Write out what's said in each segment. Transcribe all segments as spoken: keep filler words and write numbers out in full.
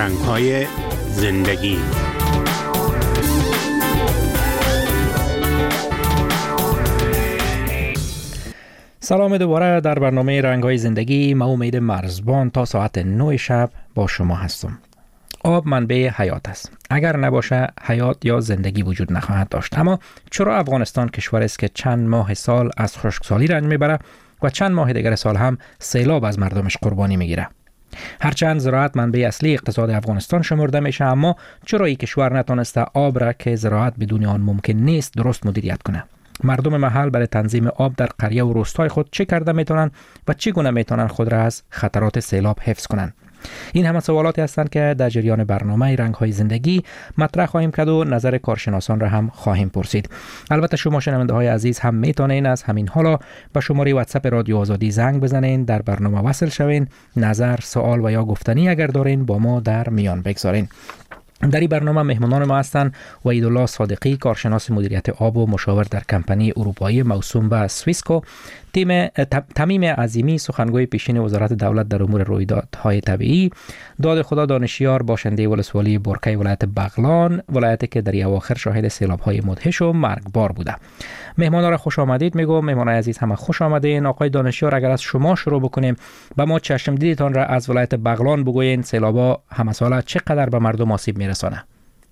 رنگ‌های زندگی. سلام دوباره در برنامه رنگ‌های زندگی. من امید مرزبان تا ساعت نه شب با شما هستم. آب منبع حیات است. اگر نباشه حیات یا زندگی وجود نخواهد داشت. اما چرا افغانستان کشوری است که چند ماه سال از خشکسالی رنج میبره و چند ماه دیگر سال هم سیلاب از مردمش قربانی میگیره؟ هرچند زراعت منبع اصلی اقتصاد افغانستان شمرده میشه، اما چرا این کشور نتونسته آب را که زراعت بدون آن ممکن نیست درست مدیریت کنه؟ مردم محل برای تنظیم آب در قریه و روستای خود چه کرده میتونن و چگونه میتونن خود را از خطرات سیلاب حفظ کنن؟ این همه سوالاتی هستند که در جریان برنامه رنگ‌های زندگی مطرح خواهیم کرد و نظر کارشناسان را هم خواهیم پرسید. البته شما شنونده های عزیز هم میتونین از همین حالا به شماره واتساپ رادیو آزادی زنگ بزنین، در برنامه وصل شوین، نظر، سوال و یا گفتنی اگر دارین با ما در میان بگذارین. در این برنامه مهمانان ما هستند وحیدالله صادقی، کارشناس مدیریت آب و مشاور در کمپانی اروپایی موسوم به سویسکو، تیم تمیم عظیمی، سخنگوی پیشین وزارت دولت در امور رویدادهای طبیعی، داد خدا دانشیار، باشنده ولسوالی برکه ولایت بغلان، ولایتی که در اواخر شاهد سیلاب‌های مدهش و مرگبار بوده. مهمانا را خوش آمدید میگم. مهمانان عزیز همه خوش آمدین. آقای دانشیار، اگر از شما شروع بکنیم، به ما چشم دیدتان را از ولایت بغلان بگوین. سیلاب‌ها همه ساله چقدر به مردم آسیب میرسانه؟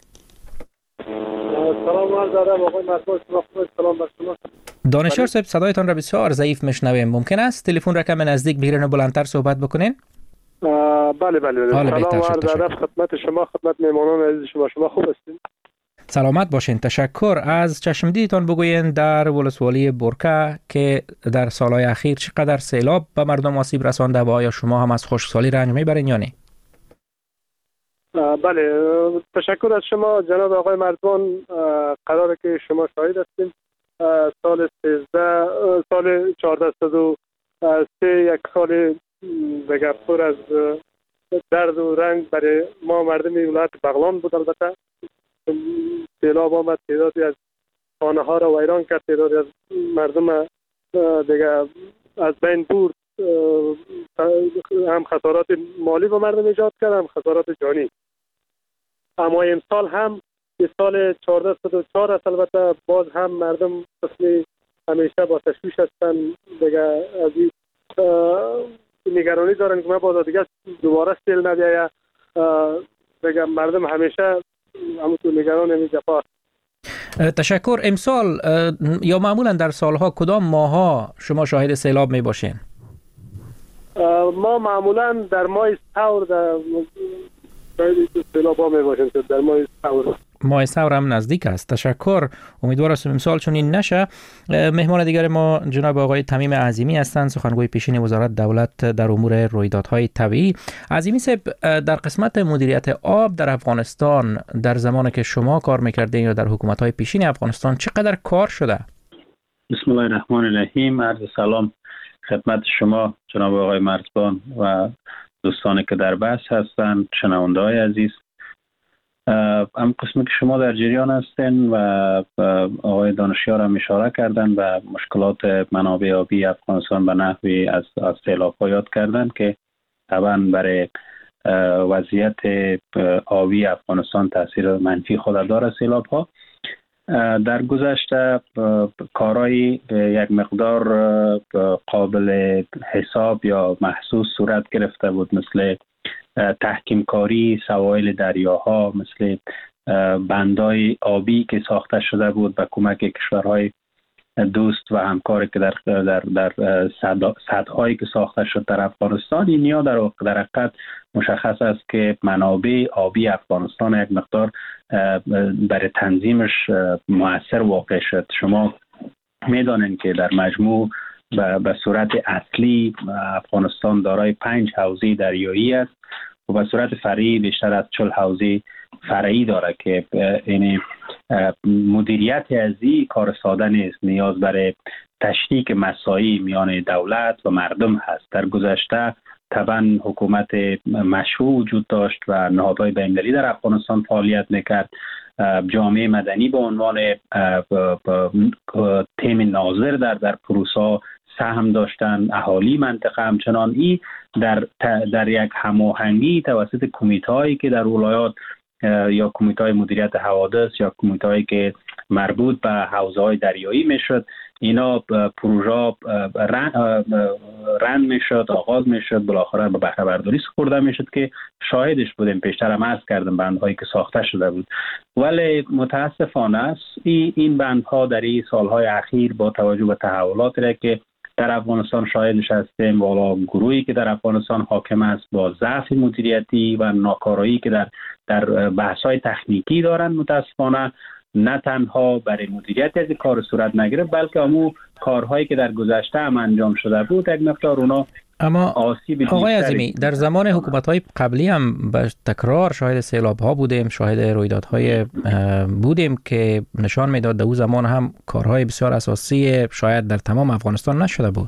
سلام عرض ادب آقای مرزبان، سلام بر شما. دانشیار صاحب، صدایتان را بسیار ضعیف میشنویم. ممکن است تلفن را کم نزدیک بگیرین و بلندتر صحبت بکنین؟ بله بله. سلام عرض ادب خدمت شما، خدمت مهمانان عزیز شما. شما خوب هستین؟ سلامت باشین. تشکر. از چشمدیدتان بگوین در ولسوالی برکه که در سالهای اخیر چقدر سیلاب به مردم آسیب رسانده و آیا شما هم از خشکسالی رنج میبرین یا نه؟ بله، تشکر از شما جناب آقای مرزبان. قراره که شما شاهد هستین سال سیزده سال چهارده و سه یک سال دیگه پر از درد و رنج برای ما مردم ولایت بغلان بود. البته سیلاب آمد، تعدادی از خانه ها را ویران کرد، تعدادی از مردم دیگه از بین برد، هم خسارات مالی به مردم ایجاد کرد، هم خسارات جانی. اما امسال هم که سال چهارده و چهار است، البته باز هم مردم قسمی همیشه با تشویش هستن دیگه، از این نگرانی دارن که ما باز دیگه دوباره سیل نبیاید دیگه. مردم همیشه همونطور نگران همین جفا. تشکر. امسال یا معمولا در سالها کدام ماها شما شاهد سیلاب می باشین؟ ما معمولا در ماه ثور در سیلاب ها می باشیم، در ماه ثور. ماه ثور هم نزدیک است. تشکر. امیدوار هستم امسال چون این نشه. مهمان دیگر ما جناب آقای تمیم عظیمی هستند، سخنگوی پیشین وزارت دولت در امور رویدادهای طبیعی. عظیمی صاحب، در قسمت مدیریت آب در افغانستان در زمانی که شما کار میکردین یا در حکومت‌های پیشین افغانستان چقدر کار شده؟ بسم الله الرحمن الرحیم. عرض سلام خدمت شما جناب آقای مرزبان و دوستانی که در بحث هستند، شنونده‌های عزیز. هم قسمی که شما در جریان هستین و آقای دانشیار هم اشاره کردن و مشکلات منابع آبی افغانستان به نحوی از از سیلاب‌ها یاد کردن که طبعا برای وضعیت آبی افغانستان تاثیر منفی خود داره سیلاب‌ها. در گذشته کارهای یک مقدار قابل حساب یا محسوس صورت گرفته بود، مثل تحکیم کاری سواحل دریاها، مثل بندای آبی که ساخته شده بود به کمک کشورهای دوست و همکاری که در در در سدهایی که ساخته شد در افغانستان. این یا در در حقیقت مشخص است که منابع آبی افغانستان یک مقدار برای تنظیمش مؤثر واقع شد. شما میدانید که در مجموع به صورت اصلی افغانستان دارای پنج حوزه دریایی است و به صورت فرعی بیشتر از چهل حوزه فرعی داره که این مدیریت از این کار ساده نیست، نیاز برای تشریک مساعی میان دولت و مردم هست. در گذشته طبعا حکومت مشروع وجود داشت و نهادهای بین‌المللی در افغانستان فعالیت میکرد، جامعه مدنی به عنوان تیم ناظر در در پروسه سهم داشتن، اهالی منطقه همچنان. ای در در یک هماهنگی توسط کمیته‌هایی که در ولایات یا کمیته مدیریت حوادث یا کمیته‌هایی که مربوط به حوزه‌های دریایی میشد، اینا پروژه رند میشد، آغاز میشد، بالاخره به بهره برداری سپرده میشد که شاهدش بودیم. پیشتر هم عرض کردم بندهایی که ساخته شده بود، ولی متاسفانه است این بندها در این سالهای اخیر با توجه به تحولاتی را که در افغانستان شاهدش هستیم، والا گروهی که در افغانستان حاکم است با ضعف مدیریتی و ناکارایی که در در بحث‌های تکنیکی دارند، متاسفانه نه تنها برای مدیریت از کار صورت نگرفت، بلکه همو کارهایی که در گذشته هم انجام شده بود یک مقدار اونا اما آقای عظیمی در زمان حکومت‌های قبلی هم به تکرار شاهد سیلاب‌ها بودیم، شاهد رویدادهای بودیم که نشان میداد در اون زمان هم کارهای بسیار اساسی شاید در تمام افغانستان نشده بود.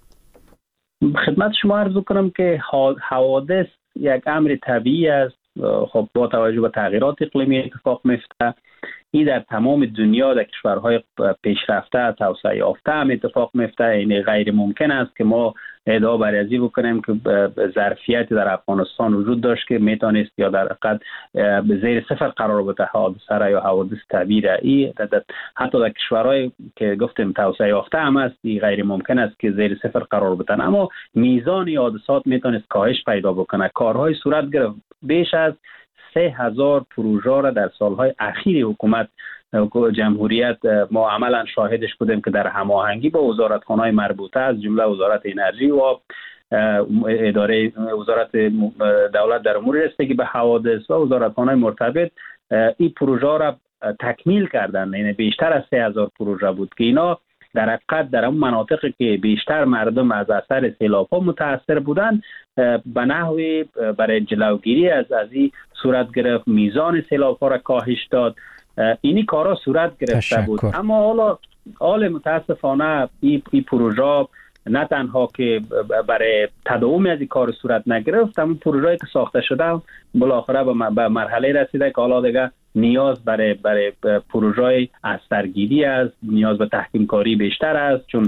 خدمت شما عرض کنم که حوادث یک امر طبیعی است. خب با توجه به تغییرات اقلیمی اتفاق میفته. این در تمام دنیا در کشورهای پیشرفته توسعه یافته هم اتفاق میفته. یعنی غیر ممکن است که ما ادعا بر ازی بکنیم که ظرفیت در افغانستان وجود داشت که میتونست یا در حقیقت به زیر صفر قرار بده حادثه یا حوادث طبیعی. حتی در کشورهای که گفتیم توسعه یافته هم است غیر ممکن است که زیر صفر قرار بدن، اما میزان حادثات میتونست کاهش پیدا بکنه. کارهای صورت گرفت. بیش از سه هزار پروژه را در سالهای اخیر حکومت جمهوریت ما عملا شاهدش بودیم که در هماهنگی با وزارتخانه‌های مربوطه از جمله وزارت انرژی و اداره وزارت دولت در امور رسیدگی به حوادث و وزارتخانه‌های مرتبط این پروژه را تکمیل کردند. یعنی بیشتر از سه هزار پروژه بود که اینا در حقیقت در اون مناطقی که بیشتر مردم از اثر سیلاب‌ها متاثر بودند به نحوی برای جلوگیری از از این صورت گرفت، میزان سیلاب‌ها را کاهش داد. اینی کارا صورت گرفته تشکر. بود. اما حالا حال متاسفانه این ای پروژه نه تنها که برای تداوم از این کار صورت نگرفت، اما پروژه‌ای که ساخته شده بالاخره به مرحله رسیده که حالا دیگه نیاز برای برای پروژه اثرگیری است، نیاز به تحکیم کاری بیشتر است، چون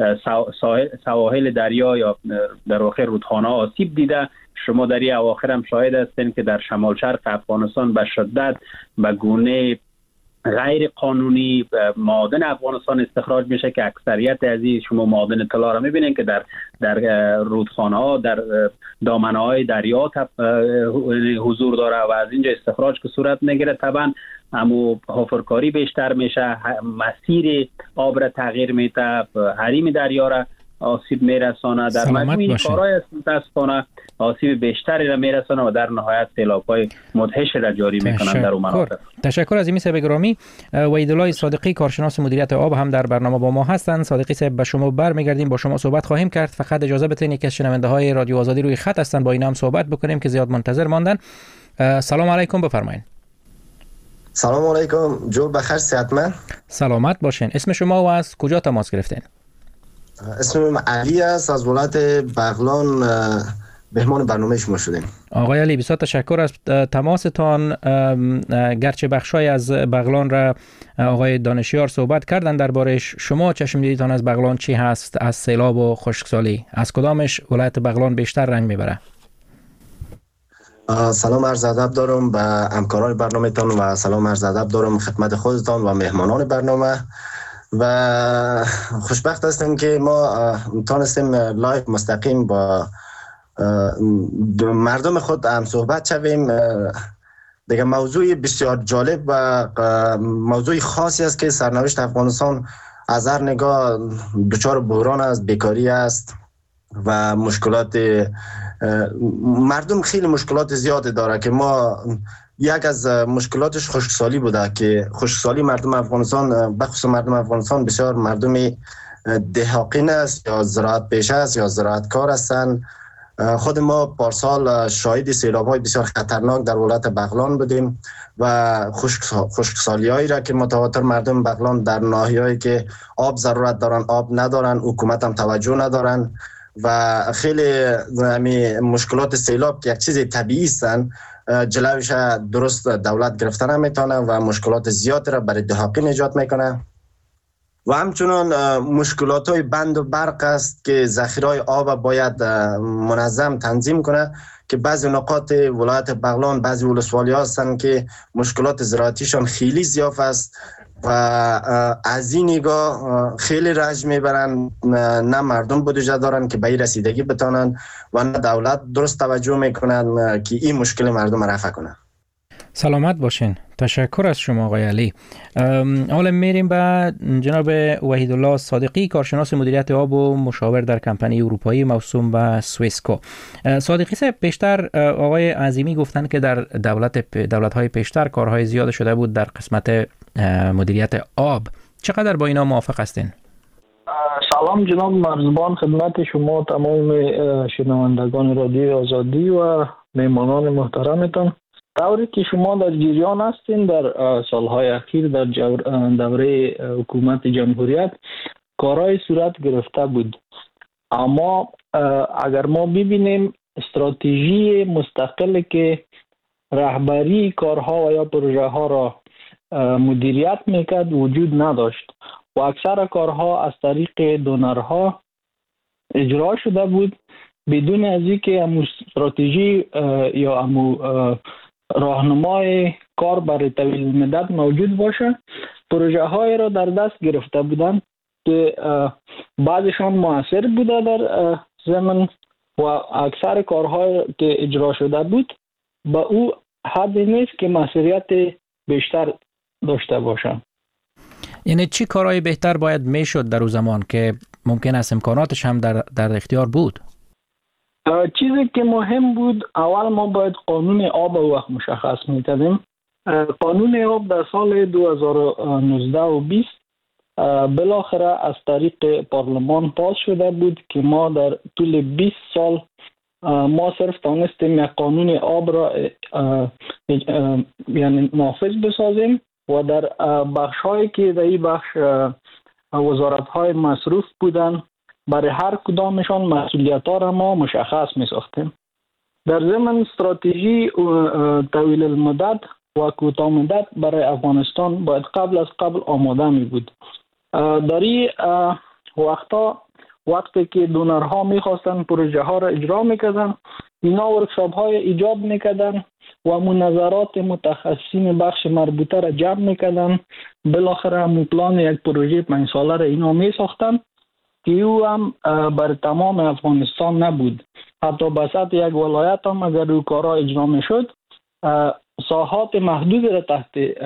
سواحل دریا یا در واقع رودخانه آسیب دیده. شما در این اواخر هم شاهد هستین که در شمال شرق افغانستان به شدت به گونه غیر قانونی معادن افغانستان استخراج میشه که اکثریت از این شما معادن طلا را میبینین که در در رودخانه ها در دامنه های دریا حضور داره و از اینجا استخراج که صورت میگیره. طبعا اما حفرکاری بیشتر میشه، مسیر آب را تغییر میده، حریم دریا را آسیب میرسانه. در مجموع این کارهای متاسفانه آسیب بیشتری را میرسانه و در نهایت سیلاب‌های مدهش را جاری میکنند در اون مناطق. تشکر از این صاحب گرامی. وحیدالله صادقی کارشناس مدیریت آب هم در برنامه با ما هستند. صادقی صاحب به شما برمیگردیم، با شما صحبت خواهیم کرد. فقط اجازه بدین یکی از شنونده‌های رادیو آزادی روی خط هستند، با اینا هم صحبت بکنیم که زیاد منتظر ماندن. سلام علیکم، بفرمایید. سلام علیکم، جور بخیر، صحتمند؟ سلامت باشین. اسم شما و از کجا تماس گرفتین؟ اسمم علی است، از ولایت بغلان مهمان برنامه شما شدیم. آقای علی بسیار تشکر از تماستان. گرچه بخشای از بغلان را آقای دانشیار صحبت کردن دربارش، شما چشم دیدتان از بغلان چی هست؟ از سیلاب و خشکسالی از کدامش ولایت بغلان بیشتر رنج میبره؟ سلام عرض ادب دارم به همکاران برنامه تان و سلام عرض ادب دارم خدمت خودتان و مهمانان برنامه. و خوشبخت هستیم که ما تانستیم لایو مستقیم با مردم خود هم صحبت شویم. دیگه موضوع بسیار جالب و موضوع خاصی است که سرنوشت افغانستان از هر نگاه دچار بحران است، بیکاری است و مشکلات مردم خیلی مشکلات زیاده داره که ما یک از مشکلاتش خشکسالی بوده که خشکسالی مردم افغانستان بخصوص مردم افغانستان بسیار مردم دهاقین است یا زراعت پیش است یا زراعت کار هستند. خود ما پارسال شاهد سیلاب‌های بسیار خطرناک در ولایت بغلان بودیم و خشکسالی هایی را که متواتر مردم بغلان در ناحیه‌ای که آب ضرورت دارن آب ندارن، حکومت هم توجه ندارن و خیلی همی مشکلات سیلاب که یک چیز طبیعی هستند جلوش درست دولت گرفته نمیتونه و مشکلات زیادی را برای دهاقین ایجاد میکنه. و همچنان مشکلات های بند و برق است که ذخیرهای آب باید منظم تنظیم کنه که بعضی نقاط ولایت بغلان بعضی ولسوالی هستند که مشکلات زراعتیشان خیلی زیاد است و از این نگاه خیلی رنج میبرن، نه مردم بودجه دارن که به این رسیدگی بتانن و نه دولت درست توجه میکنن که این مشکل مردم رفع کنن. سلامت باشین. تشکر از شما آقای علی. حالا میریم به جناب وحیدالله صادقی، کارشناس مدیریت آب و مشاور در کمپانی اروپایی موسوم به سویسکو. صادقی صاحب، پیشتر آقای عظیمی گفتن که در دولت دولت‌های پیشتر کارهای زیاد شده بود در قسمت مدیریت آب. چقدر با اینا موافق هستین؟ سلام جناب مرزبان، خدمت شما تمام شنوندگان رادیو آزادی و مهمانان محترمتان. طوری که شما در جریان هستین، در سالهای اخیر در دوره حکومت جمهوریت کارهای صورت گرفته بود، اما اگر ما ببینیم استراتژی مستقلی که رهبری کارها و یا پروژه ها را مدیریت میکرد وجود نداشت و اکثر کارها از طریق دونرها اجرا شده بود بدون از اینکه امو استراتژی یا امو راهنمای کار برای طویل مدت موجود باشه. پروژه های را در دست گرفته بودند که بعضشان موثر بوده در زمین و اکثر کارهای که اجرا شده بود با او حدی نیست که مسئولیت بیشتر داشته باشند. یعنی چی کارهای بهتر باید میشد در اون زمان که ممکن است امکاناتش هم در, در اختیار بود؟ چیزی که مهم بود، اول ما باید قانون آب وقت مشخص می‌کردیم. قانون آب در سال دو هزار و نوزده و بیست بالاخره از طریق پارلمان پاس شده بود که ما در طول بیست سال ما صرف تانستیم یک قانون آب را یعنی نافذ بسازیم و در بخش هایی که در این بخش وزارت های مصروف بودن برای هر کدامشان مسئولیت ها را ما مشخص می ساختیم. در ضمن استراتژی طویل المدت و کوتاه مدت برای افغانستان باید قبل از قبل آماده می بود. در این وقتا وقتی که دونرها می خواستن پروژه ها را اجرا می کردن، اینا ورکشاپ های ایجاد می کردن و مناظرات متخصصین بخش مربوطه را جمع می کردن. بالاخره همون پلان یک پروژه پنج ساله را اینا می ساختن که او هم بر تمام افغانستان نبود. حتی بسط یک ولایت هم اگر او کارها اجرا می شد ساحات محدود را تحت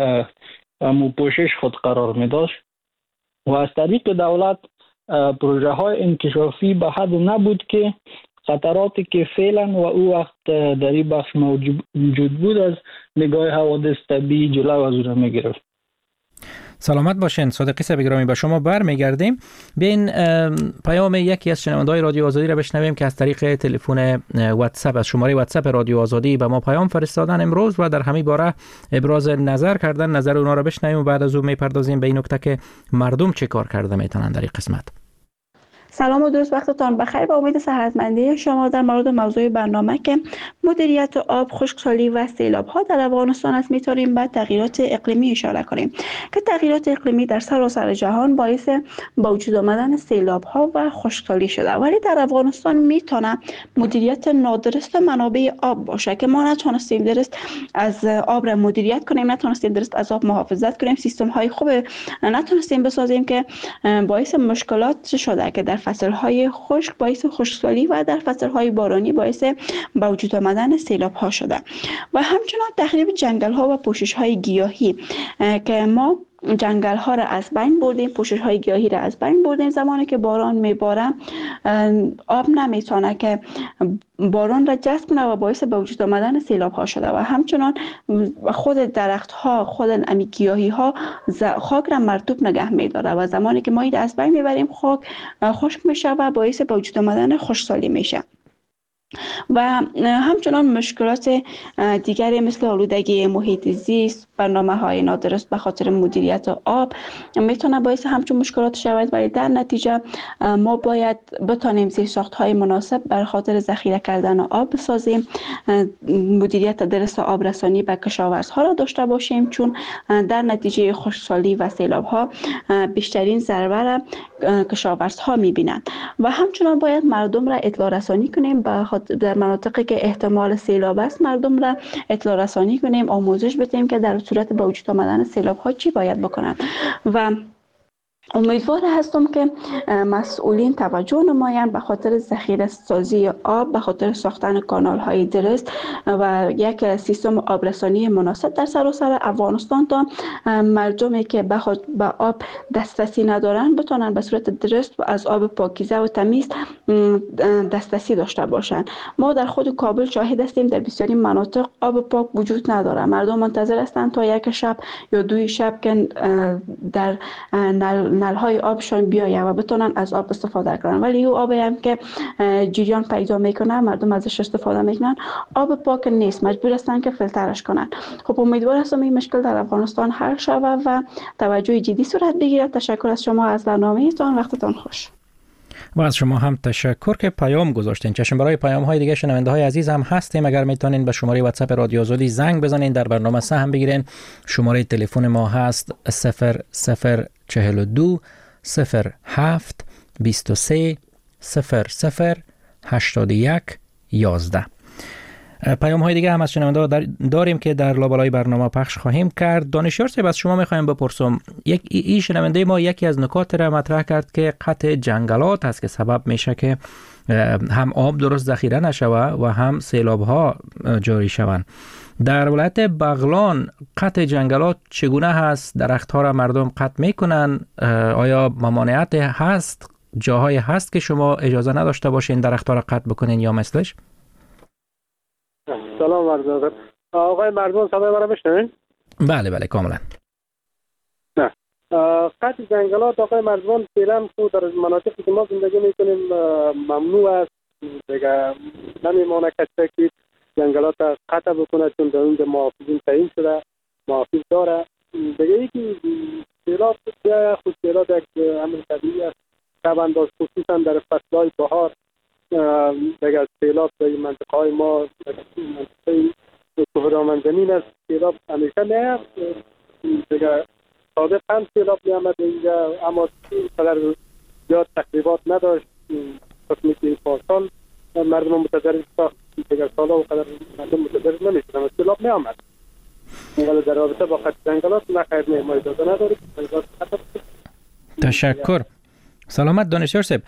پوشش خود قرار می داشت و از طریق دولت پروژه های انکشافی به حد نبود که خطراتی که فعلا و او وقت در این بخش موجود بود از نگاه حوادث طبیعی جلو از او را می گرفت. سلامت باشین. صادقی صاحب گرامی، به شما برمیگردیم. بین پیام یکی از شنونده‌های رادیو آزادی را بشنویم که از طریق تلفن واتساپ از شماره واتساپ رادیو آزادی به ما پیام فرستادن امروز و در همین باره ابراز نظر کردن. نظر اونا را بشنویم و بعد از اون میپردازیم به این نکته که مردم چه کار کرده میتونن در این قسمت. سلام و درود وقتتان بخیر. با امید صحتمندی شما در مورد موضوع برنامه که مدیریت آب، خشکسالی و سیلاب ها در افغانستان است میتونیم به تغییرات اقلیمی اشاره کنیم که تغییرات اقلیمی در سراسر جهان باعث با وجود آمدن سیلاب ها و خشکسالی شده، ولی در افغانستان میتونه مدیریت نادرست منابع آب باشه که ما نتونستیم درست از آب را مدیریت کنیم، نتونستیم درست از آب محافظت کنیم، سیستم های خوب نتونستیم بسازیم که باعث مشکلات شده که در فصل‌های خشک باعث خشکسالی و در فصل‌های بارانی باعث به وجود آمدن سیلاب‌ها شده و همچنان تخریب جنگل‌ها و پوشش‌های گیاهی که ما جنگل‌ها را از بین بردیم، پوشش‌های گیاهی را از بین بردیم. زمانی که باران میباره آب نمیتونه که باران را جذب کنه و باعث به وجود آمدن سیلاب‌ها شده و همچنان خود درخت‌ها، خود امی گیاهی‌ها خاک را مرطوب نگه می‌داره و زمانی که ما این از بین میبریم خاک خشک میشه و باعث به وجود آمدن خشکسالی میشه. و همچنان مشکلات دیگری مثل آلودگی محیط زیست، برنامه های نادرست به خاطر مدیریت آب میتونه باعث همچون مشکلات شود، ولی در نتیجه ما باید بتانیم زیرساخت های مناسب بر خاطر ذخیره کردن آب بسازیم، مدیریت درست آب رسانی به کشاورزها را داشته باشیم، چون در نتیجه خشکسالی و سیلاب ها بیشترین ضربه را کشاورزها میبینند. و همچنان باید مردم را اطلاع رسانی کنیم در مناطقی که احتمال سیلاب است، مردم را اطلاع رسانی کنیم، آموزش بدیم که در صورت به وجود آمدن سیلاب ها چی باید بکنند. و امیدوار هستم که مسئولین توجه نمایند به خاطر ذخیره سازی آب، به خاطر ساختن کانال های درست و یک سیستم آبرسانی مناسب در سراسر افغانستان تا مردمی که به آب دسترسی ندارند بتونن به صورت درست و از آب پاکیزه و تمیز دسترسی داشته باشند. ما در خود کابل شاهد هستیم در بسیاری مناطق آب پاک وجود نداره. مردم منتظر هستند تا یک شب یا دوی شب که در نل نلهای آبشان بیایه و بتونن از آب استفاده کنن، ولی او آبی هم که جریان پیدا میکنه مردم ازش استفاده میکنن آب پاک نیست، مجبور هستن که فیلترش کنن. خب امیدوار هستم این مشکل در افغانستان حل شود و توجه جدی صورت بگیرد. تشکر از شما از برنامه‌تان، وقتتان خوش. و از شما هم تشکر که پیام گذاشتین. چشم برای پیام های دیگه شنونده های عزیز هم هستیم. اگر میتونین به شماره واتساپ رادیو آزادی زنگ بزنین در برنامه سهم بگیرین. شماره تلفن ما هست صفر صفر چهل و دو صفر هفت بیست و سه صفر صفر هشتاد و یک یازده. پیام های دیگه هم از شنونده داریم که در لابلای برنامه پخش خواهیم کرد. دانشیار صاحب از شما میخوایم بپرسم، یک این شنونده ما یکی از نکات را مطرح کرد که قطع جنگلات است که سبب میشه که هم آب درست ذخیره نشود و هم سیلاب ها جاری شوند. در ولایت بغلان قطع جنگلات چگونه هست؟ درخت ها را مردم قطع میکنن؟ آیا ممانعت هست؟ جاهای هست که شما اجازه نداشته باشین درخت ها را قطع بکنین یا مثلش؟ سلام عرض ادب. آقای مرزبان صدای مرا میشنوین؟ بله بله کاملا. نه قطع جنگلات آقای مرزبان فعلا خود در مناطقی که ما زندگی میکنیم ممنوع است. دیگه نمیمانه کسی که جنگلات قطع بکنه، چون در اونجا محافظین تعیین شده، محافظ داره. دیگه یکی سیلاب بیایه، خود سیلاب یک امر طبیعی است، شب انداز خصوصا در فصلهای بهار. دیگه سیلاب در منطقه های ما منطقه کوهستان زمین است، سیلاب همیشه میاد. دیگه سابق هم سیلاب میامد اینجا، اما اینقدر زیاد تخریبات نداشت. قسمی که این پارسال مردم متضرر ساخت، دیگه سالا و قدر مردم متضرر نمیشدن و سیلاب میامد. اینقدر در رابطه با قطع جنگلات نخیر ما اجازه نداریم. تشکر. سلامت دانشیار صاحب.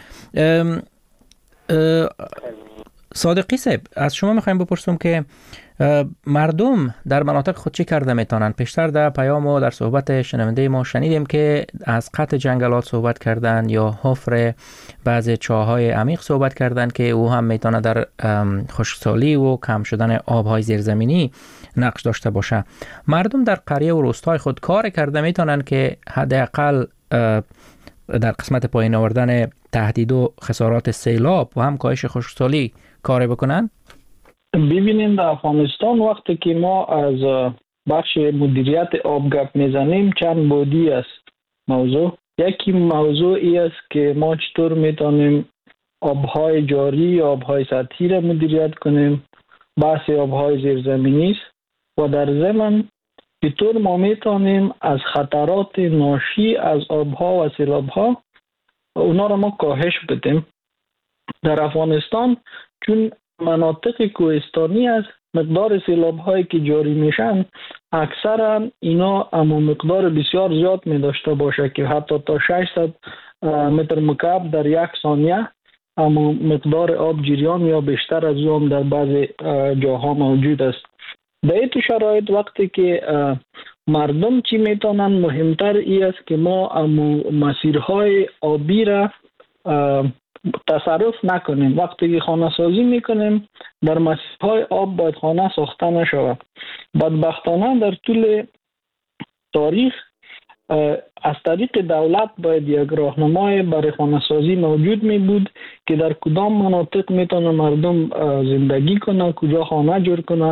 صادقی صاحب از شما میخوایم بپرسم که مردم در مناطق خود چی کرده میتونن؟ پیشتر در پیام و در صحبت شنونده ما شنیدیم که از قطع جنگلات صحبت کردن یا حفر بعضی چاهای عمیق صحبت کردن که او هم میتونه در خشکسالی و کم شدن آبهای زیرزمینی نقش داشته باشه. مردم در قریه و روستای خود کار کرده میتونن که حداقل در قسمت پایین آوردن تهدید و خسارات سیلاب و هم کاهش خشکسالی کار بکنن؟ ببینید در افغانستان وقتی که ما از بخش مدیریت آب گپ میزنیم چند بودی است موضوع. یکی موضوعی است که ما چطور میتونیم آبهای جاری، آبهای سطحی را مدیریت کنیم. بحث آبهای زیرزمینی است و در ضمن چطور ما میتونیم از خطرات ناشی از آبها و سیلابها اونا را ما کاهش بدیم. در افغانستان چون مناطق کوهستانی است، مقدار سیلاب هایی که جاری میشن اکثرا اینا اما مقدار بسیار زیاد می داشته باشه که حتی تا ششصد متر مکعب در یک ثانیه اما مقدار آب جریان یا بیشتر از اون در بعضی جاها موجود است. در این شرایط وقتی که مردم چی میتونن، مهمتر ای است که ما امو مسیرهای آبی را تصرف نکنیم. وقتی که خانه سازی میکنیم در مسیرهای آب باید خانه ساخته نشود. بدبختانه در طول تاریخ از طریق دولت باید یک راهنمای برای خانه سازی موجود می بود که در کدام مناطق میتونه مردم زندگی کنه، کجا خانه جور کنه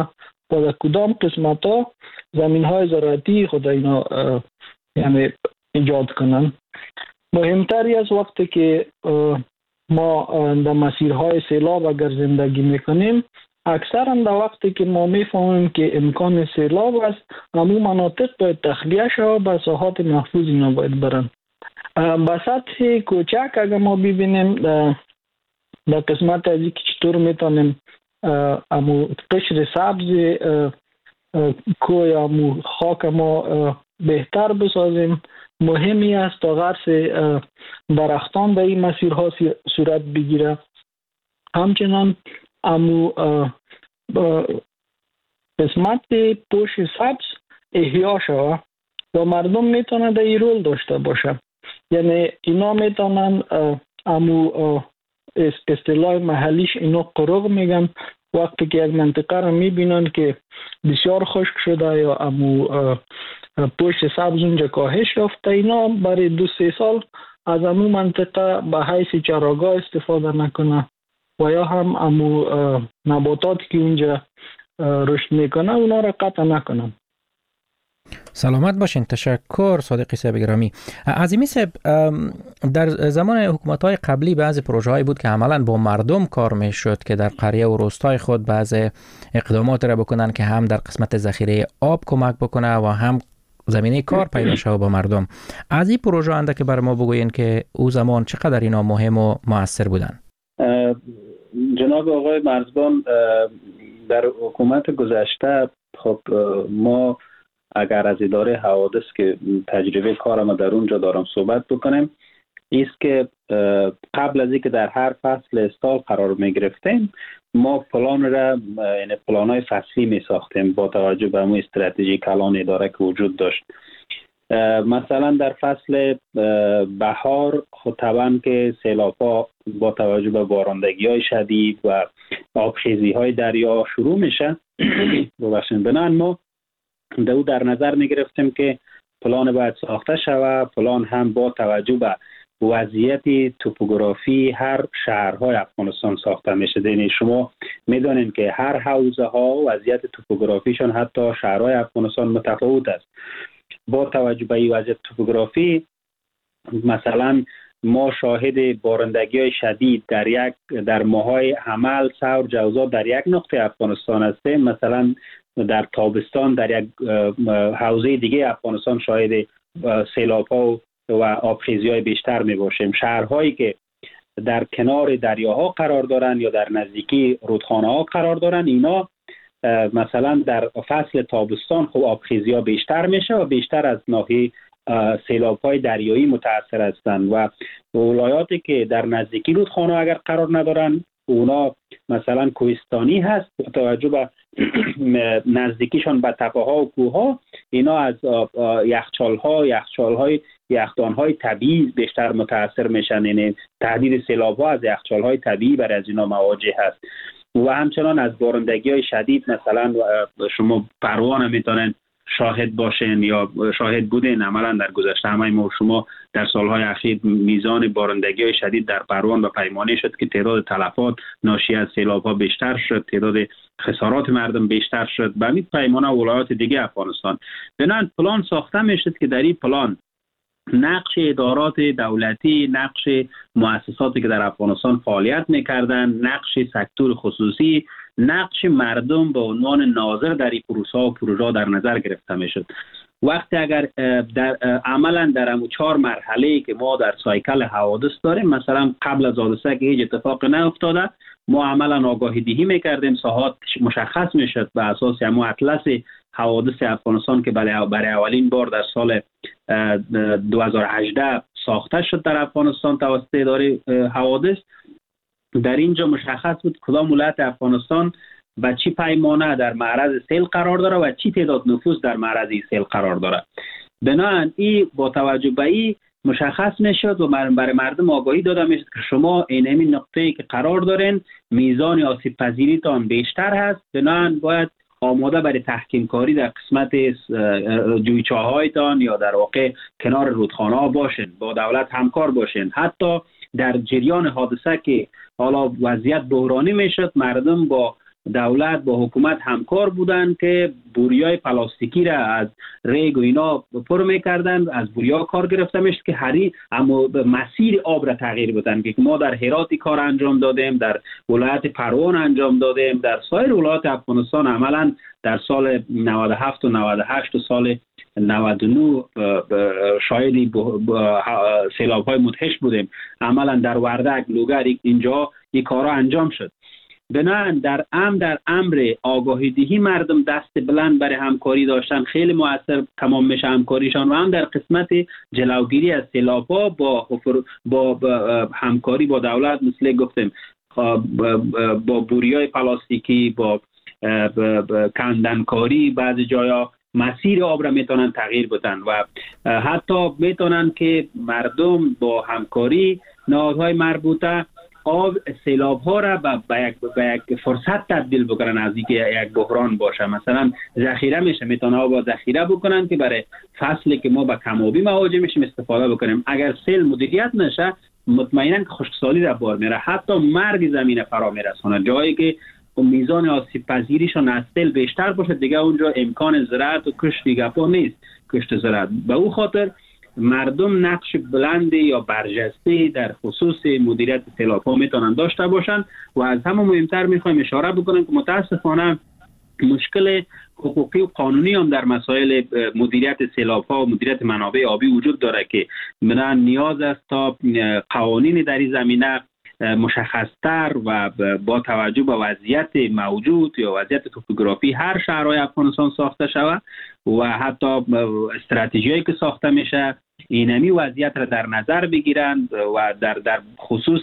و در کدام قسمت ها زمین های زراعتی خود اینا یعنی ایجاد کنن. مهمتری از وقتی که ما در مسیرهای سیلاب اگر زندگی میکنیم، اکثرا در وقتی که ما میفهمیم که امکان سیلاب است، همون مناطق باید تخلیه شود، به ساحات محفوظ اینا باید برن. به سطح کوچک اگر ما ببینیم در قسمت از که چطور میتونیم امو قشر سبز کوه یا امو خاک ما بهتر بسازیم، مهمی است تا غرس درختان به این مسیرها صورت بگیره. همچنان امو قسمت پوش سبز احیا شود و مردم میتونه در این رول داشته باشه. یعنی اینا میتونن امو اصطلاح محلیش اینو قروق میگن، وقتی که یک منطقه رو میبینن که بسیار خشک شده یا امو پشت سبز اونجا کاهش یافته، اینا برای دو سه سال از امو منطقه به حیث چراگاه استفاده نکنه و یا هم امو نباتاتی که اونجا رشد میکنه اونا را قطع نکنن. سلامت باشین. تشکر صادقی صاحب گرامی. عظیمی صاحب، در زمان حکومت‌های قبلی بعضی پروژه‌هایی بود که عملاً با مردم کار می‌شد که در قریه و روستای خود بعضی اقدامات را بکنن که هم در قسمت ذخیره آب کمک بکنه و هم زمینه کار پیدا شود با مردم. از این پروژه انده که بر ما بگوین که او زمان چقدر اینا مهم و مؤثر بودن؟ جناب آقای مرزبان، در حکومت گذشته خب ما اگر از اداره حوادث که تجربه کار ما در اونجا دارم صحبت بکنیم، ایست که قبل از اینکه در هر فصل سال قرار می گرفتیم، ما پلان را یعنی پلان های فصلی می ساختیم با توجه به اون استراتژی کلان اداره که وجود داشت. مثلا در فصل بهار خود طبعا که سیلاب ها با توجه به بارندگی های شدید و آبخیزی های دریا شروع میشه ببخشید، بنان ما دو در نظر می گرفتیم که پلان باید ساخته شود. پلان هم با توجه به وضعیت توپوگرافی هر شهرهای افغانستان ساخته میشه. یعنی شما میدونین که هر حوزه ها وضعیت توپوگرافیشون حتی شهرهای افغانستان متفاوت است. با توجه به این وضعیت توپوگرافی مثلا ما شاهد بارندگی های شدید در یک در ماهای حمل، ثور، جوزا در یک نقطه افغانستان هستیم. مثلا در تابستان در یک حوزه دیگه افغانستان شاهد سیلاب ها و آبخیزی های بیشتر می باشیم. شهرهایی که در کنار دریاها قرار دارن یا در نزدیکی رودخانه ها قرار دارن، اینا مثلا در فصل تابستان خب آبخیزی ها بیشتر میشه و بیشتر از ناحیه سیلاب های دریایی متاثر هستند. و ولایاتی که در نزدیکی رودخانه اگر قرار ندارن، اونا مثلا کوهستانی هست، با توجه به نزدیکیشان به تپه ها و کوه ها، اینا از یخچال ها یخچال های یخدان های طبیعی بیشتر متاثر میشن. یعنی تهدید سیلاب ها از یخچال های طبیعی برای از اینا مواجه هست. و همچنان از بارندگی های شدید، مثلا شما پروان میتونن شاهد باشین یا شاهد بودین. عملا در گذشته همه ما شما در سالهای اخیر میزان بارندگی های شدید در پروان و پیمانه شد که تعداد تلفات ناشی از سیلاب ها بیشتر شد، تعداد خسارات مردم بیشتر شد. به همین پیمانه ولایات دیگه افغانستان بنان پلان ساخته میشد که در این پلان نقش ادارات دولتی، نقش مؤسساتی که در افغانستان فعالیت میکردن، نقش سکتور خصوصی، نقش مردم به عنوان ناظر در این پروسه و پروژه در نظر گرفته میشد. وقتی اگر در عملا در همون چهار مرحله که ما در سایکل حوادث داریم، مثلا قبل از حادثه که هیچ اتفاق نیفتاده، ما عملا آگاهی دهی میکردیم، ساحات مشخص میشد به اساس همون اطلس حوادث افغانستان که برای اولین بار در سال دو هزار و هجده ساخته شد در افغانستان توسط اداره حوادث. در اینجا مشخص بود کدام ولایت افغانستان و چی پیمانه در معرض سیل قرار داره و چی تعداد نفوس در معرض سیل قرار داره. بنابراین این با توجه به این مشخص میشد و برای مردم آگاهی داده میشد که شما این همین نقطه‌ای که قرار دارین میزان آسیب پذیریتان بیشتر هست، بنابراین باید آماده برای تحکیم کاری در قسمت جویچه‌هایتان یا در واقع کنار رودخانه ها باشین، با دولت همکار باشین. حتی در جریان حادثه که حالا وضعیت بحرانی میشد، مردم با دولت با حکومت همکار بودن که بوریای پلاستیکی را از ریگ و اینا پر میکردن، از بوریا کار گرفته میشد که هری اما مسیر آب را تغییر بدن که ما در هرات کار انجام دادیم، در ولایت پروان انجام دادیم، در سایر ولایات افغانستان عملا در سال نود و هفت و نود و هشت و سال نود و نه شاید سیلاب های مدهش بودیم. عملا در وردک، لوگر اینجا این کارا انجام شد. بنابراین در ام در امر آگاهی دهی مردم دست بلند برای همکاری داشتن خیلی مؤثر تمام میشه همکاریشان، و هم در قسمت جلوگیری از سیلاب ها با, با, با همکاری با دولت مثل گفتیم با بوریای پلاستیکی، با کندنکاری، بعضی جایا مسیر آب را میتونن تغییر بدن و حتی میتونن که مردم با همکاری نهادهای مربوطه آب سیلاب ها را به یک به یک فرصت تبدیل بکنن از اینکه یک بحران باشه. مثلا ذخیره میشه، میتونه آب ذخیره بکنن که برای فصلی که ما به کم‌آبی مواجه میشیم استفاده بکنیم. اگر سیل مدیریت نشه مطمئنا که خشکسالی را بار میره، حتی مرگ زمین فرا میرسونه. جایی که میزان آسیب پذیریشون از سیل بیشتر باشه دیگه اونجا امکان زراعت و کشت گپا نیست، کشت زراعت. به او خاطر مردم نقش بلندی یا برجسته در خصوص مدیریت سیلاب‌ها میتونن داشته باشن و از همه مهمتر میخوایم اشاره بکنم که متاسفانه مشکل حقوقی و قانونی هم در مسائل مدیریت سیلاب‌ها و مدیریت منابع آبی وجود داره که من نیاز است تا قوانین در این زمینه مشخصتر و با توجه به وضعیت موجود یا وضعیت توپوگرافی هر شهرهای افغانستان ساخته شود و حتی استراتژیایی که ساخته میشه اینمی وضعیت را در نظر بگیرند و در در خصوص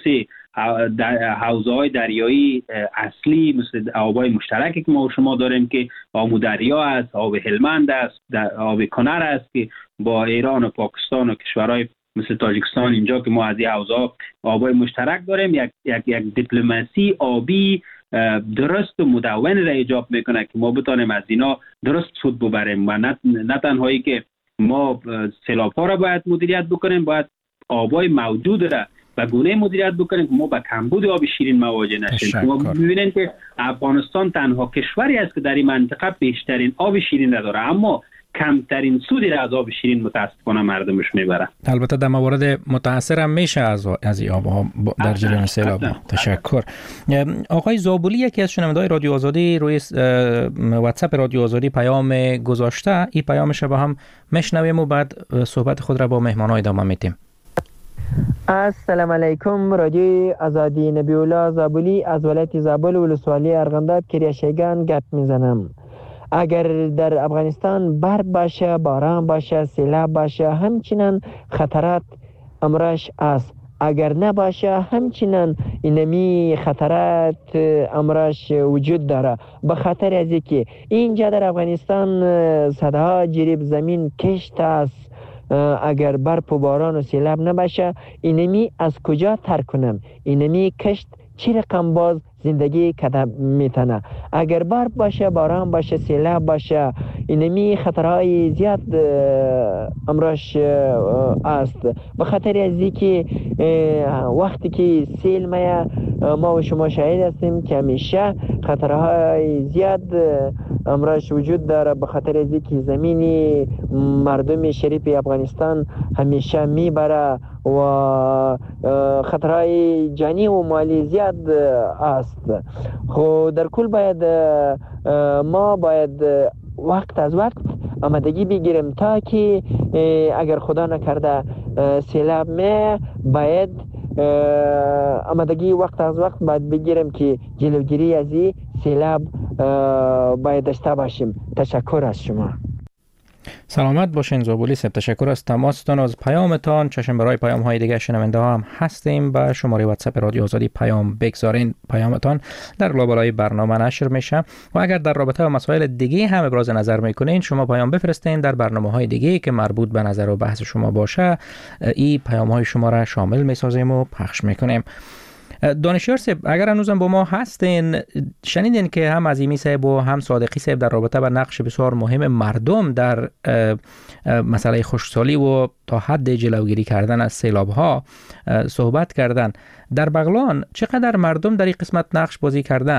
حوزه‌های دریایی اصلی مثل آب‌های مشترکی که ما و شما داریم که آمودریا است، آب هلمند است، آب کنر است که با ایران و پاکستان و کشورهای مثل تاجیکستان اینجا که ما از این حوزه آبای مشترک داریم، یک یک یک دیپلماسی آبی درست و مدون را ایجاب میکنه که ما بتانیم از اینا درست سود ببریم و نه نه تنهایی که ما سیلاب ها را باید مدیریت بکنیم، باید آبای موجود را به گونه مدیریت بکنیم که ما با کمبود آب شیرین مواجه نشیم. ما ببینیم که افغانستان تنها کشوری است که در این منطقه بیشترین آب شیرین را داره، اما کمترین سودی را از آب شیرین متاسفانه مردمش میبره. البته در موارد متاثر هم میشه از از این آبها در جریان سیلاب. تشکر. آقای زابلی یکی از شنونده‌های رادیو آزادی روی واتساپ رادیو آزادی پیام گذاشته، این پیامش با هم میشنویم و بعد صحبت خود را با مهمان‌ها ادامه میدیم. السلام علیکم. رادیو آزادی، نبی الله زابلی از ولایت زابل ولسوالی ارغنداب کریاشیگان گپ میزنم. اگر در افغانستان برف باشه، باران باشه، سیلاب باشه، همچنان خطرات امرش است. اگر نباشه همچنان اینمی خطرات امرش وجود داره، به خاطر از اینکه اینجا در افغانستان صدها جریب زمین کشت است. اگر برف و باران و سیلاب نباشه اینمی از کجا ترک کنم؟ اینمی کشت چی رقم باز زندگی کده میتونه؟ اگر برف باشه، باران باشه، سیلاب باشه، اینمی خطرهای زیاد امراش است. به خاطر از اینکه وقتی که سیل میه ما و شما شاهد هستیم که همیشه خطرهای زیاد امراش وجود داره، به خاطر از اینکه زمینی مردم شریف افغانستان همیشه میبره و خطرهای جانی و مالی زیاد است. خب در کل باید ما باید وقت از وقت آمادگی بگیریم تا که اگر خدا نکرده سیلاب می باید آمادگی وقت از وقت باید بگیریم که جلوگیری از این سیلاب باید داشته باشیم. تشکر از شما. سلامت باشین زابلی صاحب، تشکر از تماستان، از پیامتان. چشم برای پیام های دیگه شنونده ها هم هستیم. به شماره واتساپ رادیو آزادی پیام بگذارین، پیامتان در لابلای برنامه نشر میشه و اگر در رابطه با مسائل دیگه هم ابراز نظر میکنین شما پیام بفرستین در برنامه های دیگه که مربوط به نظر و بحث شما باشه. این پیام های شما را شامل میسازیم و پخش میکنیم. دانشیار صاحب اگر هنوزم با ما هستین، شنیدین که هم عظیمی صاحب و هم صادقی صاحب در رابطه با نقش بسیار مهم مردم در مسئله خشکسالی و تا حد جلوگیری کردن از سیلاب ها صحبت کردن. در بغلان چقدر مردم در این قسمت نقش بازی کردن؟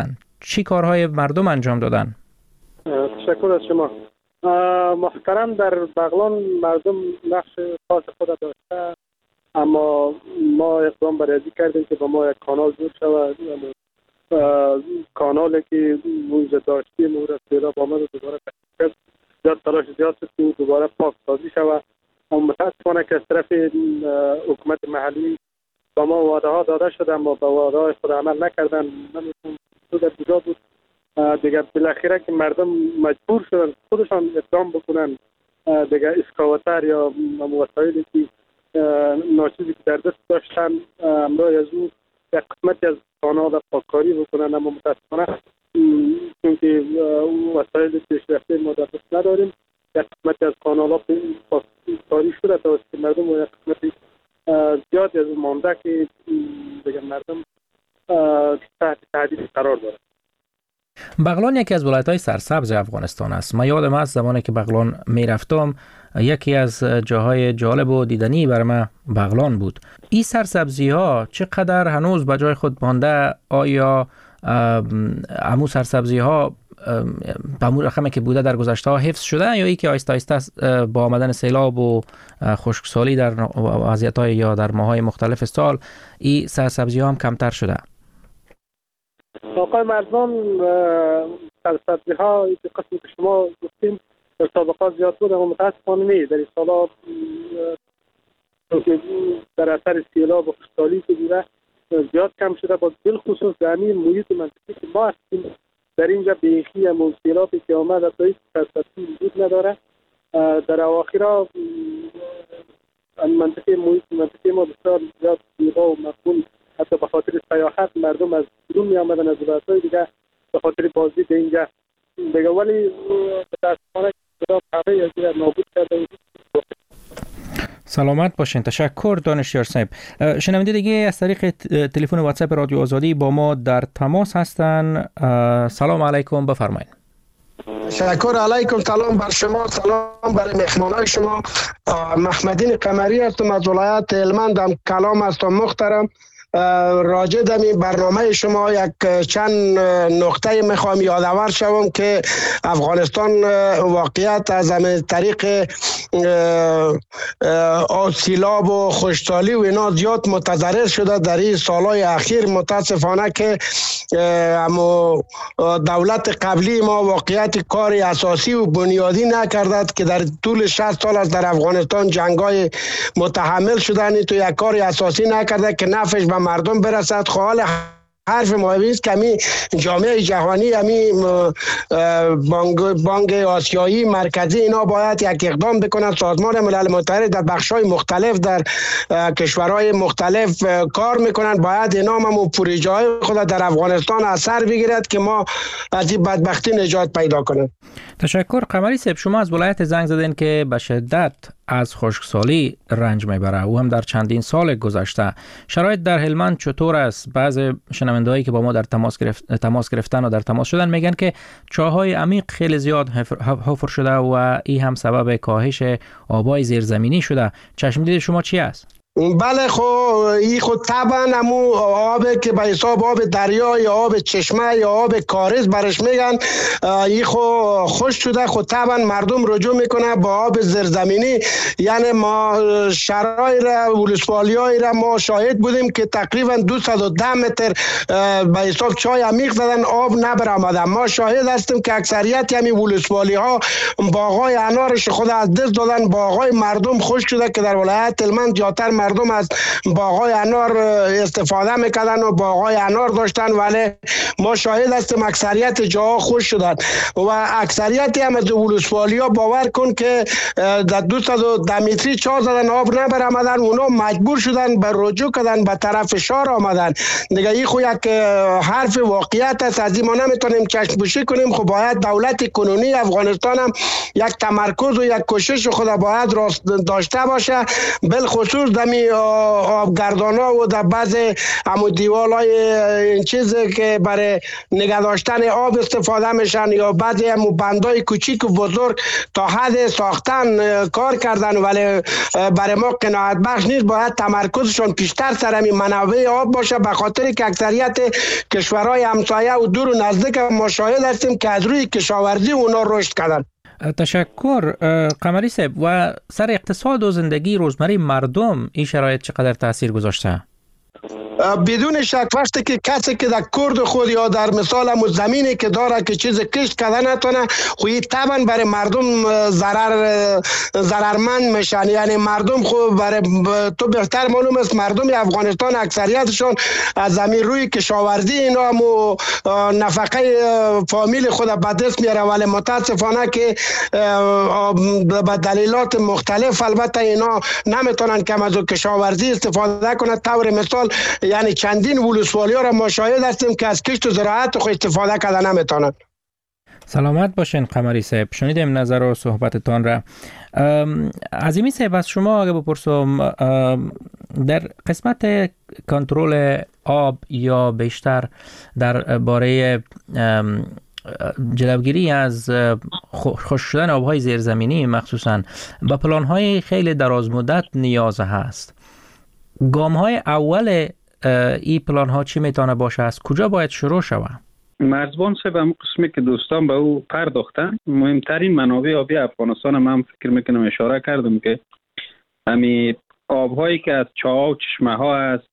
چی کارهای مردم انجام دادن؟ تشکر از شما محترم. در بغلان مردم نقش خاص خود داشته، اما ما اقدام برای کردیم که با ما یک کانال دور شود. کانالی که موجه داشتیم او را سیلاب آمد و دوباره تشکیل زیاد تلاش زیاد شد که دوباره پاک سازی شود. اما متاسفانه که از طرف حکومت محلی با ما وعده ها داده شد اما با وعده های خود عمل نکردن. نمیدونم تو در کجا بود دیگه. بالاخره که مردم مجبور شدن خودشان اقدام بکنن دیگه. اسکاواتر یا وسایلی که ناچیزی که در دست داشتن امروز از او یک قسمتی از کانال پاککاری بکنن، اما متاسفانه چونکه وسایل پیشرفته ما در دست نداریم، یک قسمتی از کانال ها پاککاری شده تا که مردم و یک قسمتی زیادی از مانده که دیگه مردم تحت تهدید قرار دارد. بغلان یکی از ولایت‌های سرسبز افغانستان است. من یادم است زمانی که بغلان میرفتم یکی از جاهای جالب و دیدنی بر من بغلان بود. این سرسبزی ها چقدر هنوز به جای خود مانده؟ آیا امو سرسبزی ها به امو رقمی که بوده در گذشته ها حفظ شده یا ای که آیسته آیسته با آمدن سیلاب و خشکسالی در وضعیت‌های یا در ماهای مختلف سال این سرسبزی ها هم کمتر شده؟ آقای مرزبان، سرسبزی ها این قسمی که شما گفتیم در سابقات زیاد بود اما متاسفانه نیست. در این سالات در اثر سیلاب و خشکسالی که بوده زیاد کم شده. با بالخصوص در همین محیط منطقی که ما هستیم در اینجا بیخی هم سیلابی که آمد تا هیچ سرسبزی وجود نداره. در اواخر منطقه محیط منطقه ما بسیار زیاد زیبا و مقبول، حتی به خاطر سیاحت مردم از بیرون می آمدن از ولایت‌های دیگه به خاطر بازدید اینجا دیگه، ولی متاسفانه سیلاب همه از این نابود کرده. سلامت باشین. تشکر دانشیار صاحب. شنونده دیگه از طریق تلفن واتساپ رادیو آزادی با ما در تماس هستن. سلام علیکم، بفرمایید. تشکر علیکم. سلام بر شما، سلام بر مهمانای شما. محمدین قمری هستم از ولایت هلمند. کلام هستم محترم. راجع در این برنامه شما یک چند نقطه میخوام یادآور شوم که افغانستان واقعیت از همه طریق سیلاب و خشکسالی و اینا زیاد متضرر شده در این سالهای اخیر. متاسفانه که دولت قبلی ما واقعیت کار اساسی و بنیادی نکردد که در طول شصت سال از در افغانستان جنگای متحمل شدن تو یک کار اساسی نکرده که نفعش به مردم برسد. خال حرف مهمی است که همی جامعه جهانی، همی بانک, بانک آسیایی مرکزی اینا باید یک اقدام بکنند. سازمان ملل متحد در بخش‌های مختلف در کشورهای مختلف کار میکنند. باید اینا هم پروژه های خود در افغانستان اثر بگیرد که ما از این بدبختی نجات پیدا کنیم. تشکر. قمری صاحب، شما از ولایت زنگ زدین که به شدت از خشکسالی رنج میبره او هم در چندین سال گذشته. شرایط در هلمند چطور است؟ بعض شنوندهایی که با ما در تماس گرفت تماس گرفتن و در تماس شدن میگن که چاهای عمیق خیلی زیاد حفر شده و این هم سبب کاهش آبای زیرزمینی شده. چشم دید شما چی است؟ بله، خب این خود طبعا همون آب که به حساب آب دریا یا آب چشمه یا آب کارز برش میگن این خود خوش شده. خود طبعا مردم رجوع میکنه با آب زیرزمینی. یعنی ما شرای را ولسوالی های را ما شاهد بودیم که تقریبا دویست و ده متر به حساب چای عمیق زدن آب نبر آمده. ما شاهد هستیم که اکثریت یعنی ولسوالی ها باغای انارش خود از دست دادن. باغای مردم خوش شده که در ولایت هلمند جاتر مردم از باغای انار استفاده میکردن و باغای انار داشتن، ولی ما شاهد هستیم اکثریت جاها خوش شدن و اکثریتی هم از ولسوالی ها باور کن که در دویست و ده متری چاه زدن آب نبر آمدن. اونا مجبور شدن به رجوع کردن به طرف شار آمدن. دیگه این خو یک حرف واقعیت است، از این ما نمیتونیم چشم پوشی کنیم. خب باید دولت کنونی افغانستان هم یک تمرکز و یک کوشش خود باید راست داشته باشه، بالخصوص در همی آبگردانا و در بعض همون دیوالای این چیزی که برای نگه داشتن آب استفاده میشن یا بعضی همون بندای کوچیک و بزرگ تا حد ساختن کار کردن، ولی برای ما قناعت بخش نیست. باید تمرکزشون بیشتر سر همین منابع آب باشه، به خاطر که اکثریت کشورهای همسایه و دور و نزدیک ما شاهد هستیم که از روی کشاورزی اونا رشد کردن. تشکر قمری صاحب. و سر اقتصاد و زندگی روزمره مردم این شرایط چقدر تاثیر گذاشته؟ بدون شک وقتی که کسی که در کرد خود یا در مثال همون زمینی که داره که چیز کشت کردن نتونه، خوی طبعا برای مردم ضرر ضررمند میشن. یعنی مردم خود برای تو بهتر معلوم است مردم افغانستان اکثریتشون از زمین روی کشاورزی اینا همو نفقه فامیل خود به دست میاره، ولی متاسفانه که به دلیلات مختلف البته اینا نمیتونن کم از کشاورزی استفاده کنند. طور مثال یعنی چندین ولسوالی ها را ما شاهد هستیم که از کشت و زراعت خود استفاده کردن نمیتونن. سلامت باشین قمری صاحب. شنیدیم نظر و صحبتتان را. عظیمی صاحب از شما اگه بپرسم در قسمت کنترل آب یا بیشتر در باره جلوگیری از خشک شدن آبهای زیرزمینی مخصوصا با پلان‌های خیلی دراز مدت نیاز هست، گام‌های اول این پلان‌ها چی میتونه باشه؟ از کجا باید شروع شود؟ مرزبان صاحب هم قسمی که دوستان به او پرداختن، مهمترین منابع آبی افغانستان هم, هم فکر میکنم اشاره کردم که همی آبهایی که از چاه و چشمه ها است،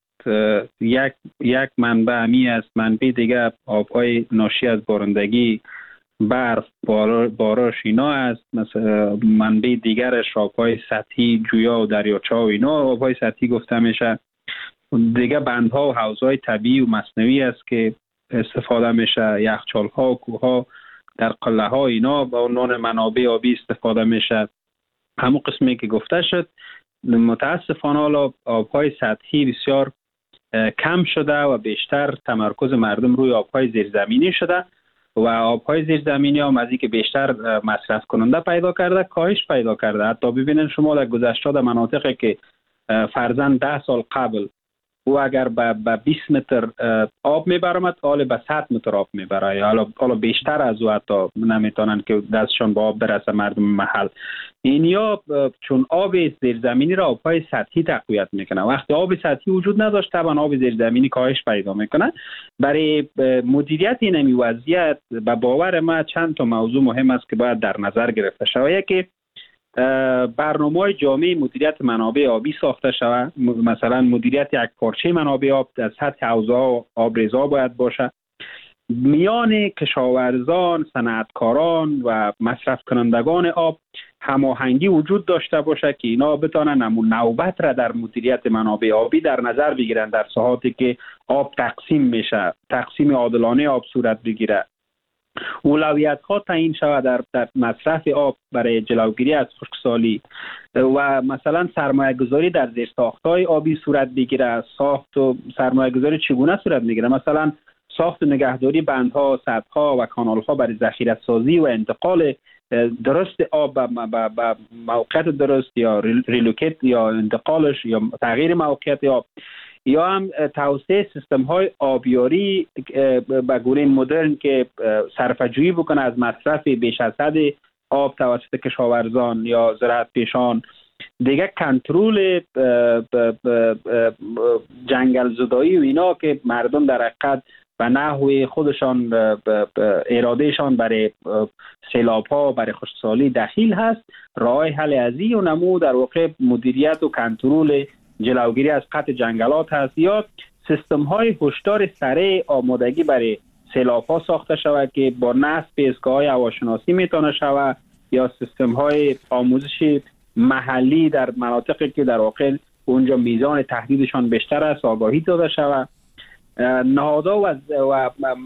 یک یک منبع همی است، منبع دیگه آبهای ناشی از بارندگی، برف، بارش اینا است. مثلا منبع دیگرش آبهای سطحی، جویا و دریاچه و اینا آبهای سطحی گفته میشه. دیگه بندها و حوضهای طبیعی و مصنوعی است که استفاده میشه، یخچال ها و کوه ها در قله ها اینا با عنوان منابع آبی استفاده میشه. همون قسمی که گفته شد متاسفانه حالا آبهای سطحی بسیار کم شده و بیشتر تمرکز مردم روی آبهای زیرزمینی شده و آبهای زیرزمینی هم از اینکه بیشتر مصرف کننده پیدا کرده کاهش پیدا کرده. حتی ببینید شما در گذشته در مناطقی که فرضاً ده سال قبل او اگر به بیست متر آب میبرمد حالا به صد متر آب میبره، حالا حالا بیشتر از او حتی نمیتونن که دستشان به آب برسه مردم محل. این یا چون آب زیرزمینی را آبهای سطحی تقویت میکنه، وقتی آب سطحی وجود نداشت طبعا آب زیرزمینی کاهش پیدا میکنه. برای مدیریت این وضعیت به باور ما چند تا موضوع مهم است که باید در نظر گرفته شود. یکی برنامه‌های جامع مدیریت منابع آبی ساخته شود. مثلا مدیریت یک پارچه منابع آب در سطح حوزه‌ها و آبریزها باید باشه. میان کشاورزان، صنعتکاران و مصرف کنندگان آب هماهنگی وجود داشته باشه که اینا بتونن همون نوبت را در مدیریت منابع آبی در نظر بگیرن در ساحاتی که آب تقسیم میشه، تقسیم عادلانه آب صورت بگیره. اولویت ها تعیین شود در, در مصرف آب برای جلوگیری از خشکسالی و مثلا سرمایه گذاری در زیرساخت‌های آبی صورت بگیره. ساخت و سرمایه گذاری چگونه صورت میگیره؟ مثلا ساخت و نگهداری بندها، سدها و کانالها برای ذخیره سازی و انتقال درست آب به موقعیت درست یا ریلوکیت یا انتقالش یا تغییر موقعیت آب، یا هم توسعه سیستم های آبیاری به گونه مدرن که صرفه‌جویی بکنه از مصرف بیش از حد آب توسط کشاورزان یا زراعت پیشان. دیگه کنترل جنگل زدایی و اینا که مردم در حقیقت به نحو خودشان ارادهشان برای سیلاب ها، برای خشکسالی دخیل هست. راه حل ازی و نمو در واقع مدیریت و کنترل جلوگیری از قطع جنگلات هست، یا سیستم های هشدار سریع آمادگی برای سیلاب ها ساخته شود که با نصب ایستگاه های هواشناسی میتونه شود، یا سیستم های آموزش محلی در مناطقی که در واقع اونجا میزان تهدیدشان بیشتر است آگاهی داده شود. نهادها و, و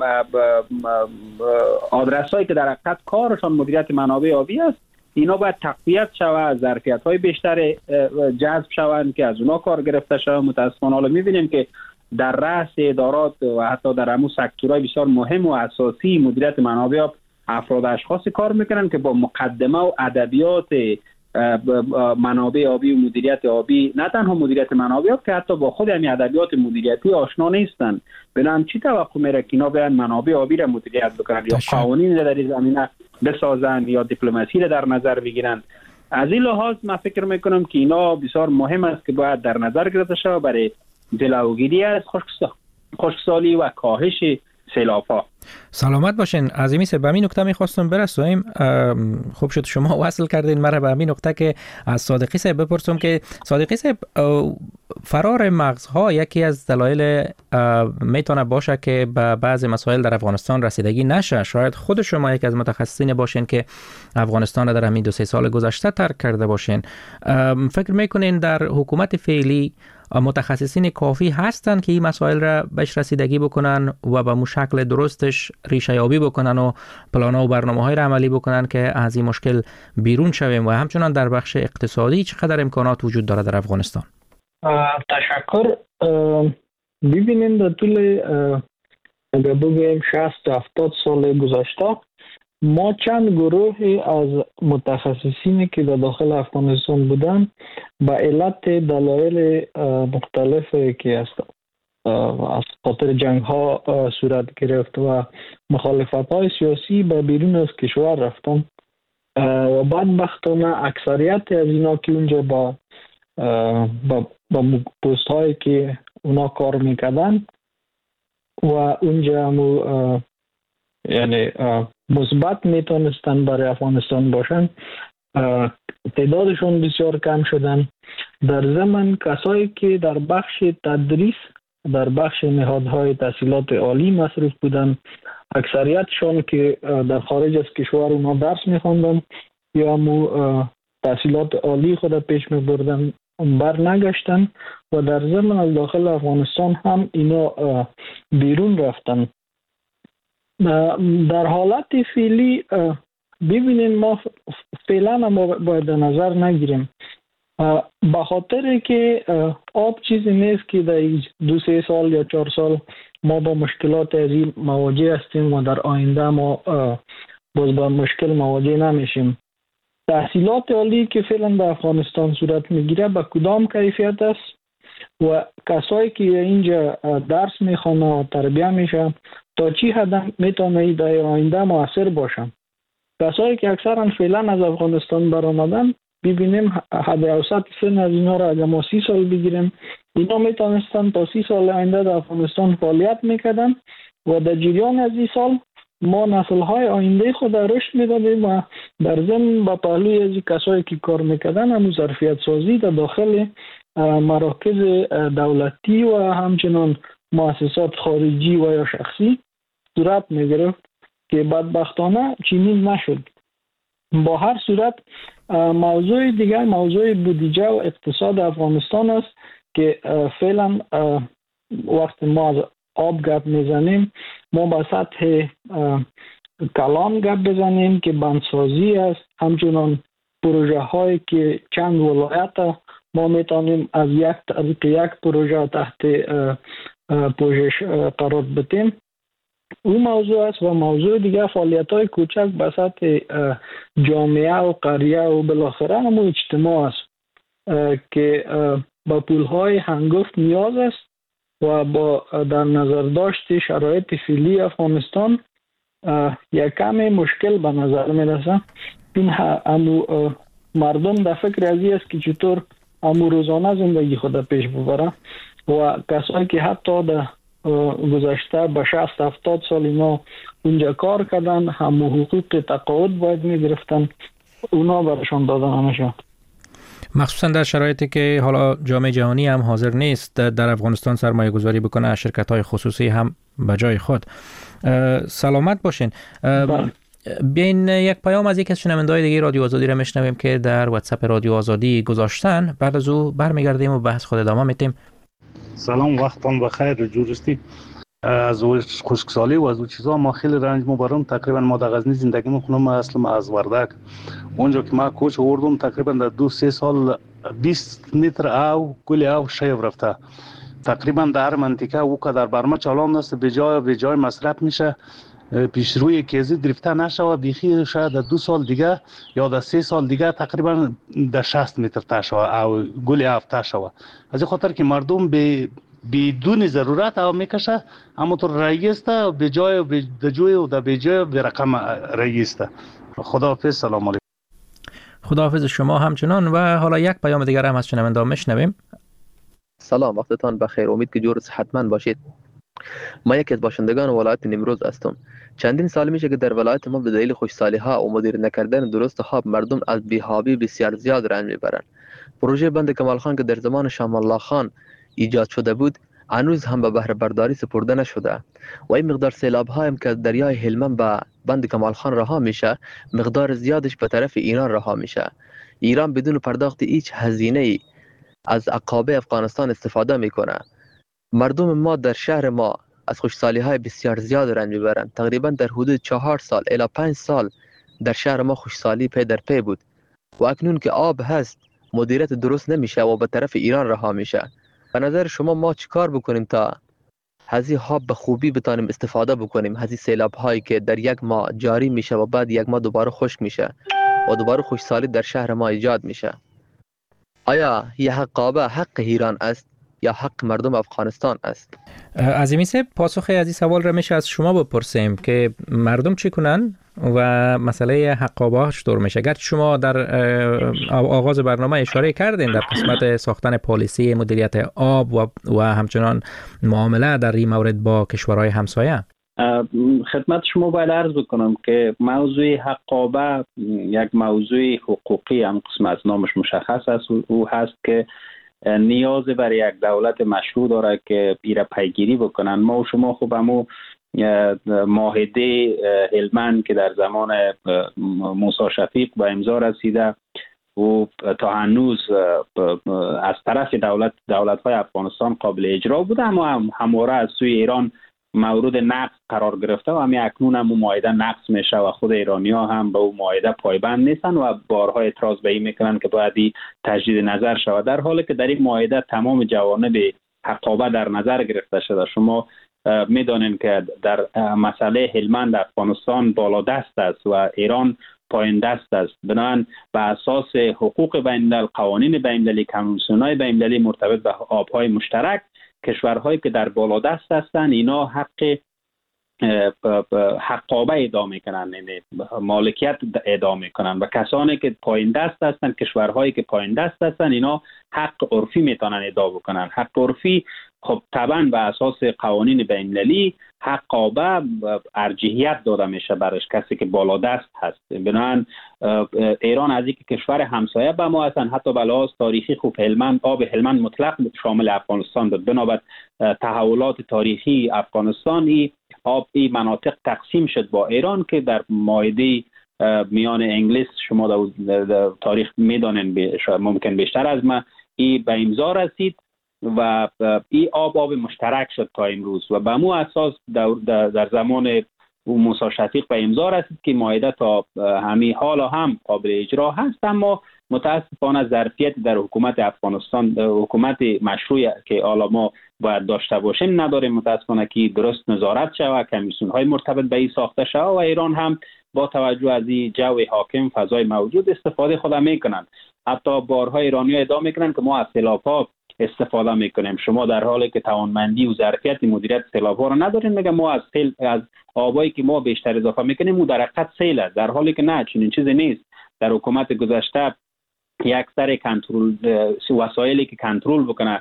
آدرس هایی که در حقیقت کارشان مدیریت منابع آبی است اینا باید تقویت شود، ظرفیت های بیشتر جذب شوند که از اونا کار گرفته شود. متاسفانه حالا میبینیم که در رأس ادارات و حتی در همون سکتورهای بسیار مهم و اساسی مدیریت منابع آب افراد اشخاصی کار میکنن که با مقدمه و ادبیات منابع آبی و مدیریت آبی، نه تنها مدیریت منابع آب که حتی با خود همین ادبیات مدیریتی آشنا نیستن. بنابراین چی توقع میره که اینا بیان منابع آبی را مدیریت بکنن یا قوانین را در این زمینه بسازن یا دیپلماسی را در نظر بگیرن؟ از این لحاظ من فکر میکنم که اینا بسیار مهم است که باید در نظر گرفته شود برای جلوگیری از خشکسالی و کاهش سیلاب‌ها. سلامت باشین. عظیمی سه به همین نکته میخواستم برسویم. خوب شد شما وصل کردین مرا به همین نکته که از صادقی صاحب بپرسم که صادقی صاحب، فرار مغزها یکی از دلایل میتونه باشه که به بعضی مسائل در افغانستان رسیدگی نشه. شاید خود شما یک از متخصصین باشین که افغانستان را در همین دو سه سال گذشته ترک کرده باشین. فکر میکنین در حکومت فعلی متخصصین کافی هستند که این مسائل را بهش رسیدگی بکنن و به شکل درستش ریشه یابی بکنن و پلان‌ها و برنامه‌های را عملی بکنن که از این مشکل بیرون شویم؟ و همچنان در بخش اقتصادی چقدر امکانات وجود داره در افغانستان؟ تشکر. ببینید در طول اگر بگویم شصت هفتاد سال گذشته ما چند گروهی از متخصصینی که در داخل افغانستان بودن به علت دلایل مختلفی که است از خاطر جنگ ها صورت گرفت و مخالفت های سیاسی به بیرون از کشور رفتن و بدبختانه اکثریت از اینا که اونجا با با, با پست هایی که اونا کار میکردن و اونجا مو یعنی مثبت میتونستن برای افغانستان باشن، تعدادشون بسیار کم شدن. در ضمن کسایی که در بخش تدریس در بخش نهادهای تحصیلات عالی مصروف بودن، اکثریتشون که در خارج از کشور اونا درس میخوندن یا مو تحصیلات عالی خود پیش میبردن بر نگشتن و در ضمن از داخل افغانستان هم اینا بیرون رفتن. در حالت فعلی ببینیم ما فعلا ما باید نظر نگیریم به خاطر که آب چیزی نیست که در دو سه سال یا چهار سال ما با مشکلات از این مواجه هستیم و در آینده ما باز با مشکل مواجه نمیشیم. تحصیلات عالی که فعلا در افغانستان صورت میگیره به کدام کیفیت است و کسایی که اینجا درس میخوانه و تربیه میشه تا چی حد میتونه در آینده مؤثر باشن. کسایی که اکثرا فعلا از افغانستان برآمدن ببینیم حد اوسط سن از اینا را اگر ما سی سال بگیریم اینا میتونستن تا سی سال آینده در افغانستان فعالیت میکردن و در جریان از این سال ما نسل‌های آینده خود را رشد میدادیم و در ضمن با پهلوی از کسایی که کار میکردن هم ظرفیت سازی در داخل مراکز دولتی و همچنان مؤسسات خارجی و یا شخصی صورت میگرفت که بدبختانه چنین نشد. با هر صورت موضوع دیگر موضوع بودجه و اقتصاد افغانستان است که فعلا وقت ما از آب گپ میزنیم ما با سطح کلان گپ بزنیم که بندسازی است، همچنان پروژه هایی که چند ولایت ما میتونیم از یک طریق یک پروژه تحت پوشش قرار بدیم. اون موضوع است و موضوع دیگه فعالیت های کوچک به سطح جامعه و قریه و بالاخره هم اجتماع است که با پول های هنگفت نیاز است و با در نظر داشت شرایط فعلی افغانستان یک کمی مشکل به نظر میرسه. این همو مردم در فکر ازی است که چطور همو روزانه زندگی خود پیش ببره و کسایی که حتی در گذشته به شصت هفتاد سال اینا اونجا کار کردن همو حقوق تقاعد باید میگرفتن اونا برشان دادن نمیشه. مخصوصا در شرایطی که حالا جامعه جهانی هم حاضر نیست در افغانستان سرمایه گذاری بکنه، شرکت های خصوصی هم به جای خود. سلامت باشین. بیاین یک پیام از یک از شنونده‌های دیگه رادیو آزادی را میشنویم که در واتساپ رادیو آزادی گذاشتن، بعد از او برمیگردیم و بحث خود ادامه میدیم. سلام، وقتتان بخیر. جورستی از خشکسالی و از اون چیزا ما خیلی رنج مبارم. تقریبا ما در غزنی زندگی میکنم. ما اصلا از وردک اونجا که ما کوچ آوردم تقریبا در دو سه سال بیست متر او گل او شیب رفته. تقریبا در منطقه او که در برما چالان است به جای به جای مصرف میشه. پیش روی کیزی گرفته نشود، بیخی شاید در دو سال دیگه یا در سه سال دیگه تقریبا در شصت متر تا شود او گل افته شود. از این خاطر که مردم به بدون ضرورت او میکشه، اما تو رئیس تا به جای به جای و در به جای به رقم رئیس تا. خداحافظ. سلام علیکم. خداحافظ شما همچنان. و حالا یک پیام دیگر هم از شنوندگان میشنویم. سلام، وقتتان بخیر. امید که جور صحتمند باشید. ما یکی از باشندگان ولایت نیمروز هستم. چندین سال میشه که در ولایت ما به دلیل خوشسالی ها و مدیر نکردن درست خواب مردم از بی‌حابی بسیار زیاد رنج میبرند. پروژه بند کمال خان که در زمان شام الله خان ایجاد شده بود هنوز هم به بهره برداری سپرده نشده و این مقدار سیلاب هایم که دریای هلمند به بند کمال خان رها میشه مقدار زیادش به طرف ایران رها میشه. ایران بدون پرداخت هیچ هزینه ای از عقابه افغانستان استفاده میکنه. مردم ما در شهر ما از خوشسالی های بسیار زیاد رنج میبرند. تقریبا در حدود چهار سال الی پنج سال در شهر ما خوشسالی پی در پی بود و اکنون که آب هست مدیریت درست نمیشه و به طرف ایران رها میشه. به نظر شما ما چیکار بکنیم تا هزی آب به خوبی بتانیم استفاده بکنیم؟ هزی سیلاب هایی که در یک ماه جاری میشه و بعد یک ماه دوباره خشک میشه و دوباره خوشسالی در شهر ما ایجاد میشه. آیا یه حقابه حق ایران است یا حق مردم افغانستان است؟ عظیمی صاحب، پاسخ از این سوال را میشه از شما بپرسیم که مردم چی کنن و مسئله حقابه چطور میشه. گرچه شما در آغاز برنامه اشاره کردین در قسمت ساختن پالیسی مدیریت آب و, و همچنان معامله در این مورد با کشورهای همسایه. خدمت شما باید عرض بکنم که موضوع حقابه یک موضوع حقوقی هم قسم از نامش مشخص است. او هست که نیاز بر یک دولت مشروع داره که ایره پیگیری بکنن. ما و شما خوب همو معاهده هلمند که در زمان موسی شفیق به امضا رسیده و تا هنوز از طرف دولت دولت‌های افغانستان قابل اجرا بوده، اما هم همواره از سوی ایران مورد نقض قرار گرفته و همین اکنون هم اون معاهده نقض میشه و خود ایرانی‌ها هم به اون معاهده پایبند نیستن و بارها اعتراض به این میکنن که باید تجدید نظر شود، در حالی که در این معاهده تمام جوانب حقابه در نظر گرفته شده. شما میدانید که در مسئله هلمند افغانستان بالا دست است و ایران پایین دست است. بنابراین به اساس حقوق بین‌الملل، قوانین بین‌المللی، کنوانسیون‌های بین‌المللی مرتبط به آب‌های مشترک، کشورهایی که در بالا دست هستند اینا حق حقابه ادعا میکنن، یعنی مالکیت ادعا میکنن، و کسانی که پایین دست هستند، کشورهایی که پایین دست هستند اینا حق عرفی میتونن ادعا بکنن. حق عرفی خب طبعا به اساس قوانین بین‌المللی حقابه ارجحیت داده میشه برش کسی که بالا دست هست. بنابراین ایران از اینکه کشور همسایه به ما هستن، حتی به لحاظ تاریخی خوب هلمند آب هلمند مطلق شامل افغانستان بود. بنابر تحولات تاریخی افغانستان ای آب ای مناطق تقسیم شد با ایران که در معاهده میان انگلیس شما در تاریخ میدانین ممکن بیشتر از ما ای به امضا رسید و این آب آب مشترک شد تا امروز و به مو اساس در, در زمان موسی شفیق به امضا رسید که معاهده تا همین حالا هم قابل اجرا هست، اما متاسفانه ظرفیت در حکومت افغانستان، حکومت مشروع که حالا ما باید داشته باشیم نداریم. متاسفانه که درست نظارت شود، کمیسیون های مرتبط به این ساخته شود و ایران هم با توجه از این جو حاکم فضای موجود استفاده خود میکنند. حتی بارها ایرانی ادعا میکنند که ما از سیلاب‌ها استفاده میکنیم. شما در حالی که توانمندی و ظرفیت مدیریت سیلاب‌ها را ندارین میگه ما از سیل از آبایی که ما بیشتر اضافه میکنیم او در حقیقت سیل است، در حالی که نه، چنین چیزی نیست. در حکومت گذشته یک سری کنترل وسایلی که کنترل بکنه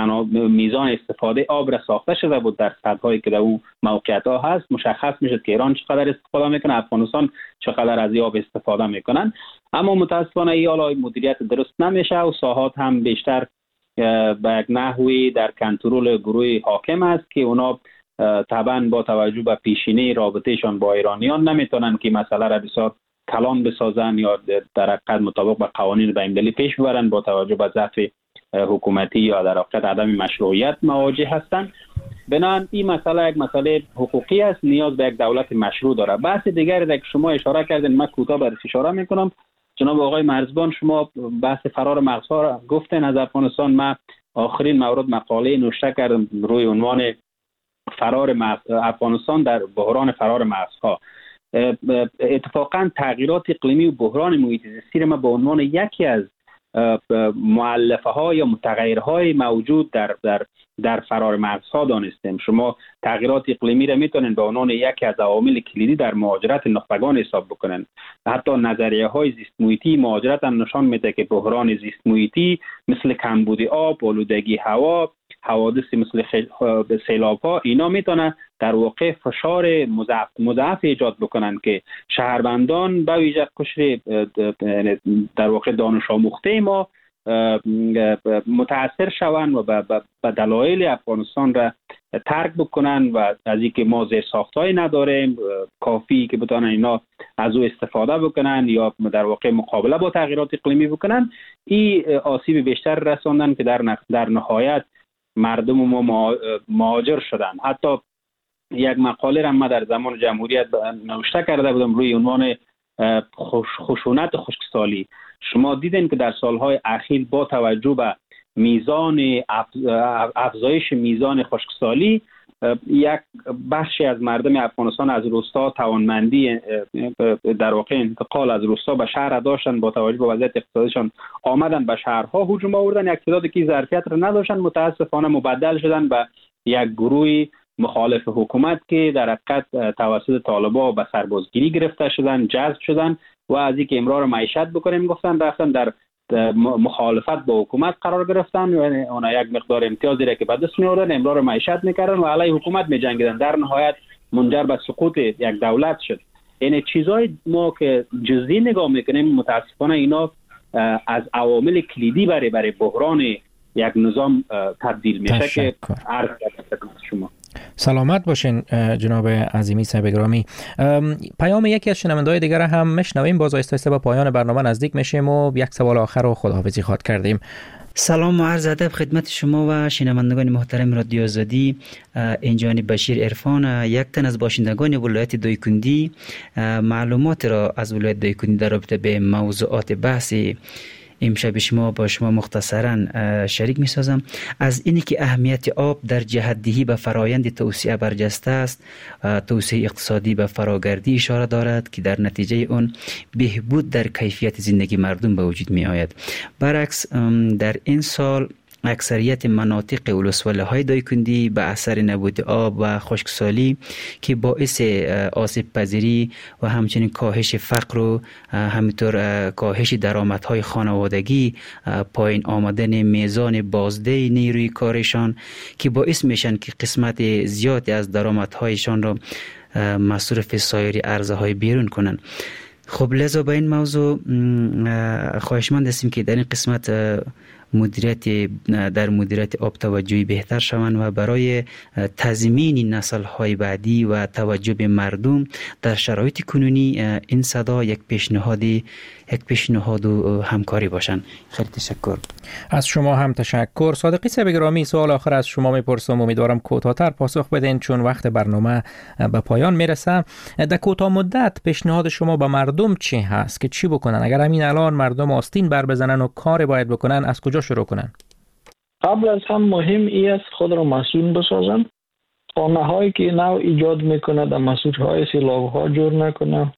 میزان استفاده آب را ساخته شده بود در سطح‌هایی که در اون موقعیت ها هست. مشخص میشه که ایران چقدر استفاده میکنه، افغانستان چقدر از آب استفاده میکنن، اما متاسفانه این حالا مدیریت درست نمیشه و ساحات هم بیشتر به یک نحوی در کنترل گروه حاکم است که اونا طبعا با توجه به پیشینه رابطهشان با ایرانیان نمیتونن که مسئله را بسیار کلان بسازن یا در حقیقت مطابق با قوانین بین‌المللی پیش ببرن. با توجه به ضعف حکومتی یا در حقیقت عدم مشروعیت مواجه هستند. بنابراین این مسئله یک مسئله حقوقی است، نیاز به یک دولت مشروع داره. بحث دیگری که شما اشاره کردین من کوتاه برش اشاره میکنم. جناب آقای مرزبان، شما بحث فرار مغزها را گفتین از افغانستان. من آخرین مورد مقاله نوشته کردم روی عنوان فرار مغز افغانستان در بحران فرار مغزها. اتفاقا تغییرات اقلیمی و بحران محیط زیستی را ما به عنوان یکی از مؤلفه ها یا متغیرهای موجود در در در فرار مغزها دانستیم. شما تغییرات اقلیمی را میتونین به عنوان یکی از عوامل کلیدی در مهاجرت نخبگان حساب بکنن. حتی نظریه های زیست محیطی مهاجرت هم نشان میده که بحران زیست محیطی مثل کمبود آب، آلودگی هوا، حوادث مثل سیلاب ها، اینا میتونه در واقع فشار مضاعف مضاعف ایجاد بکنن که شهروندان به ویژه قشر در واقع دانش آموخته ما متاثر شوند و به دلایل افغانستان را ترک بکنن و از اینکه ما زیر ساختای نداریم کافی که بتونن اینا از او استفاده بکنن یا در واقع مقابله با تغییرات اقلیمی بکنن، این آسیب بیشتر رساندن که در در نهایت مردم ما مهاجر شدن. حتی یک مقاله را ما در زمان جمهوریت نوشته کرده بودم روی عنوان خشونت خشکسالی. شما دیدین که در سالهای اخیر با توجه به میزان افزایش میزان خشکسالی، یک بخشی از مردم افغانستان از روستا توانمندی در واقع انتقال از روستا به شهر داشتن، با توجه به وضعیت اقتصادیشان آمدن به شهرها هجوم آوردن، یک تعدادی که ظرفیت را نداشتن متاسفانه مبدل شدن به یک گروه مخالف حکومت که در حقیقت توسط طالبان به سربازگیری گرفته شدن، جذب شدن و از اینکه امرار معیشت بکنیم گفتن رفتن در مخالفت با حکومت قرار گرفتن و اونا یک مقدار امتیازی را که به دست می آوردن امرار معیشت میکردن و علیه حکومت می جنگیدن. در نهایت منجر به سقوط یک دولت شد. این چیزای ما که جزئی نگاه میکنیم متاسفانه اینا از عوامل کلیدی برای برای بحران یک نظام تبدیل میشه که عرض کردم شما. سلامت باشین جناب عظیمی صاحب گرامی. پیام یکی از شنونده‌های دیگر هم میشنویم، باز آهسته آهسته به پایان برنامه نزدیک میشیم و یک سوال آخر و خداحافظی خواد کردیم. سلام و عرض ادب خدمت شما و شنوندگان محترم رادیو آزادی. اینجانی بشیر عرفان، یک تن از باشندگان ولایت دایکندی، معلومات را از ولایت دایکندی در رابطه به موضوعات بحثی امشب شما با شما مختصرا شریک می سازم. از اینی که اهمیت آب در جهت‌دهی به فرایند توسعه برجسته است، توسعه اقتصادی به فراگردی اشاره دارد که در نتیجه اون بهبود در کیفیت زندگی مردم به وجود می آید. برعکس در این سال اکثریت مناطق ولسوالی های دایکندی به اثر نبود آب و خشکسالی که باعث آسیب پذیری و همچنین کاهش فقر و همینطور کاهش درآمدهای خانوادگی، پایین آمدن میزان بازده نیروی کارشان که باعث میشن که قسمت زیادی از درآمدهایشان را مصرف سایر ارزهای بیرون کنن. خب لذا به این موضوع خواهشمند هستیم که در این قسمت مدیریت در مدیریت آب توجهی بهتر شوند و برای تضمین نسل‌های بعدی و توجه به مردم در شرایط کنونی این صدا یک پیشنهاد یک پیشنهاد و همکاری باشند. خیلی تشکر. از شما هم تشکر. صادقی صاحب گرامی، سوال آخر از شما میپرسم، امیدوارم کوتاه‌تر پاسخ بدین چون وقت برنامه به پایان میرسه. در کوتاه مدت پیشنهاد شما به مردم چی هست که چی بکنن اگر همین الان مردم آستین بر بزنن و کاری باید بکنن؟ از کجا شروع کنن؟ قبل از هم مهم ای است خود را مسئول بسازن. خانه هایی که نو ایجاد میکنه در مسئول سیلاب ها جور نکنه.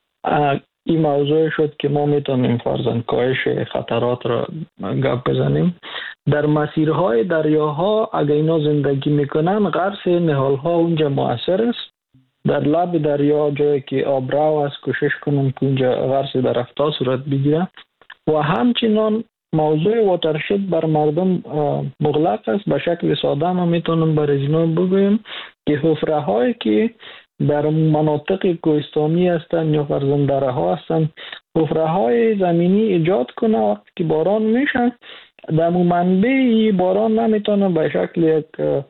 این موضوع شد که ما میتونیم فرضاً کاهش خطرات را گپ بزنیم. در مسیرهای دریاها اگر اینا زندگی میکنن غرس نهالها اونجا مؤثر است. در لب دریا جایی که آبرو است کوشش کنن که اونجا غرس درختها صورت بگیره و همچنان موضوع واترشد بر مردم مغلق است. به شکل ساده ما میتونم برای اینا بگویم که حفره هایی که در مناطق کوهستانی هستند یا فرزن دره ها هستند، حفره های زمینی ایجاد کنه وقتی که باران میشن در منبع باران نمیتونه به شکل یک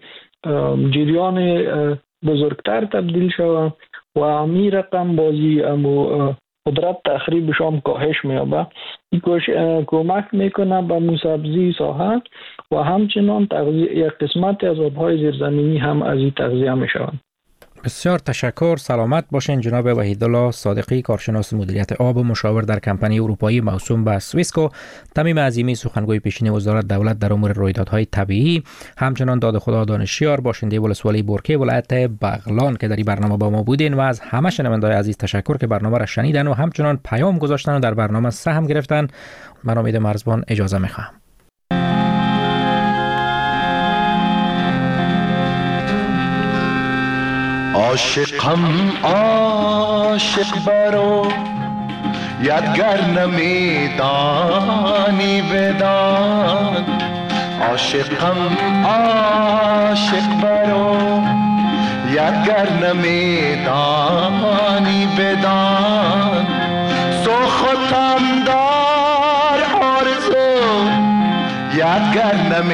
جریان بزرگتر تبدیل شود و امی رقم بازی امو قدرت تخریبش هم کاهش میابه. این کمک میکنه به موسبزی ساحه و همچنان تغذیه یک قسمت از آبهای زیرزمینی هم از این تغذیه میشوند. بسیار تشکر. سلامت باشین جناب وحیدالله صادقی، کارشناس مدیریت آب و مشاور در کمپانی اروپایی موسوم به سویسکو. تمیم عظیمی سخنگوی پیشین وزارت دولت در امور رویدادهای طبیعی، همچنان داد خدا دانشیار باشنده ولسوالی بورکه ولایت بغلان که در این برنامه با ما بودین و از همه شنونده‌های عزیز تشکر که برنامه را شنیدن و همچنان پیام گذاشتن و در برنامه سهم گرفتن. من امید مرزبان اجازه میخوام. عاشقم عاشق برو یادگر نمیدانی بدان، عاشقم عاشق برو یادگر نمیدانی بدان، سوختم دار آرزو یادگر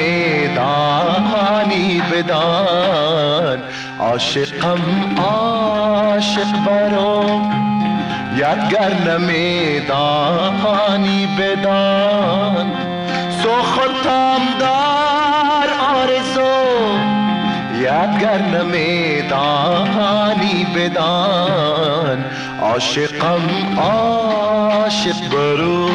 نمیدانی بدان، عاشقم عاشق برو یادگر نمیدانی بدان، سوختم در آرزو یادگر نمیدانی بدان، عاشقم عاشق برو.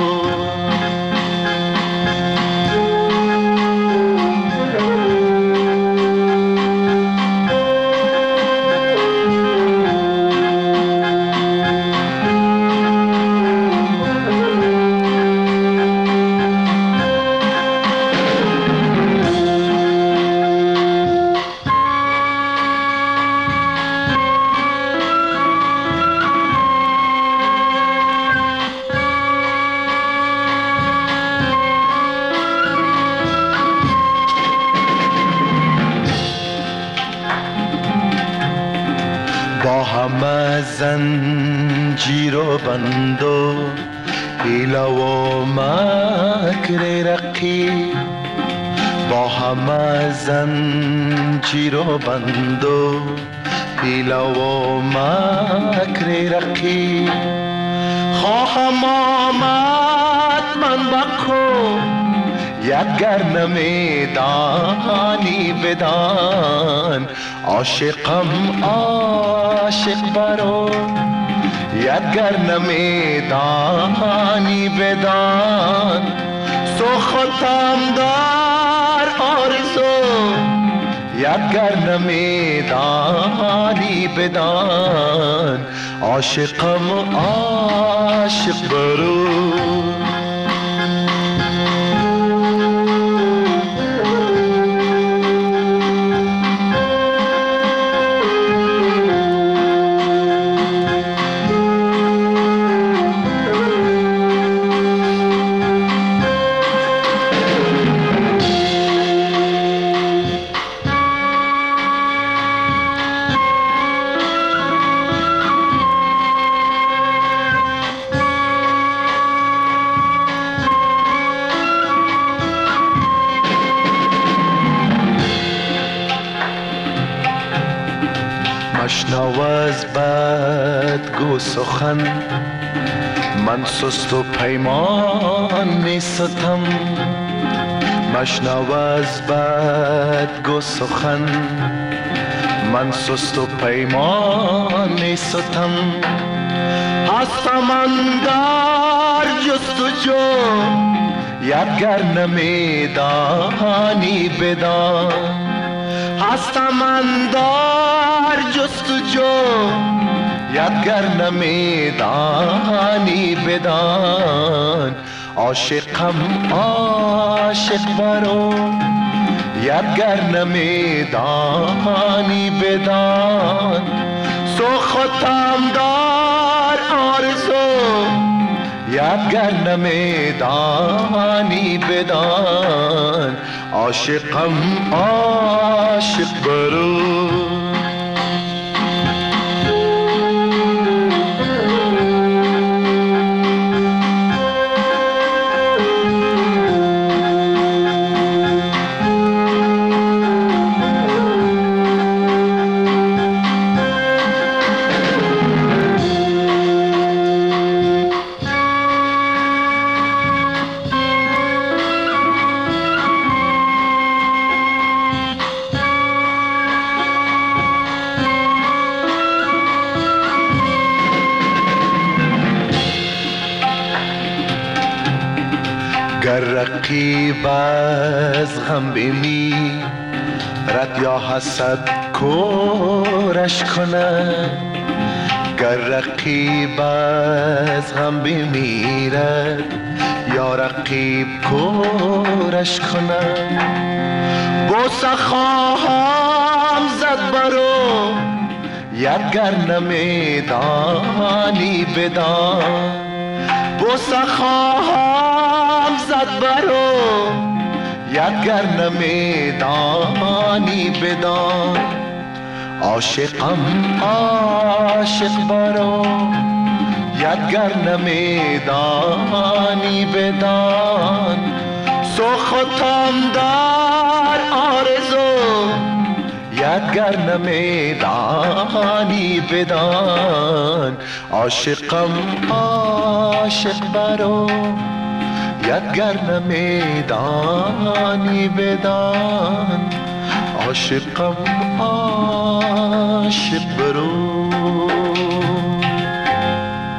زنجیر و بند و حیله و مکر رقیب، با همه زنجیر و بند و حیله و مکر رقیب، خواهم آمد من بکن یادگر نمیدانی بدان، عاشقم عاشق برو یادگر نمیدانی بدان، سوختم در آرزو یادگر نمیدانی بدان، عاشقم عاشق برو. مشنو از بدگو سخن من سست و پیمان می ستم، مشنو از بدگو سخن من سست و پیمان می ستم، هستم اندر جستجو یادگر نمیدانی بدان، هستم اندر جستجو یادگر نمیدانی بدان، عاشقم عاشق برو یادگر نمیدانی بدان، سوختم در آرزو یادگر نمیدانی بدان، عاشقم عاشق برو. گر رقیب از غم بمیرد یا حسد کورش کند، گر رقیب از غم بمیرد یا رقیب کورش کند. بوسه خواهم زد برو یدگر نمیدانی بدان، بوسه خواهم زد برو یدگر نمیدانی بدان. عاشقم عاشق برو یدگر نمیدانی بدان. سوختم در آرزو یدگر نمیدانی بدان. عاشقم عاشق برو یدگر نمیدانی بدان. عاشقم عاشق برو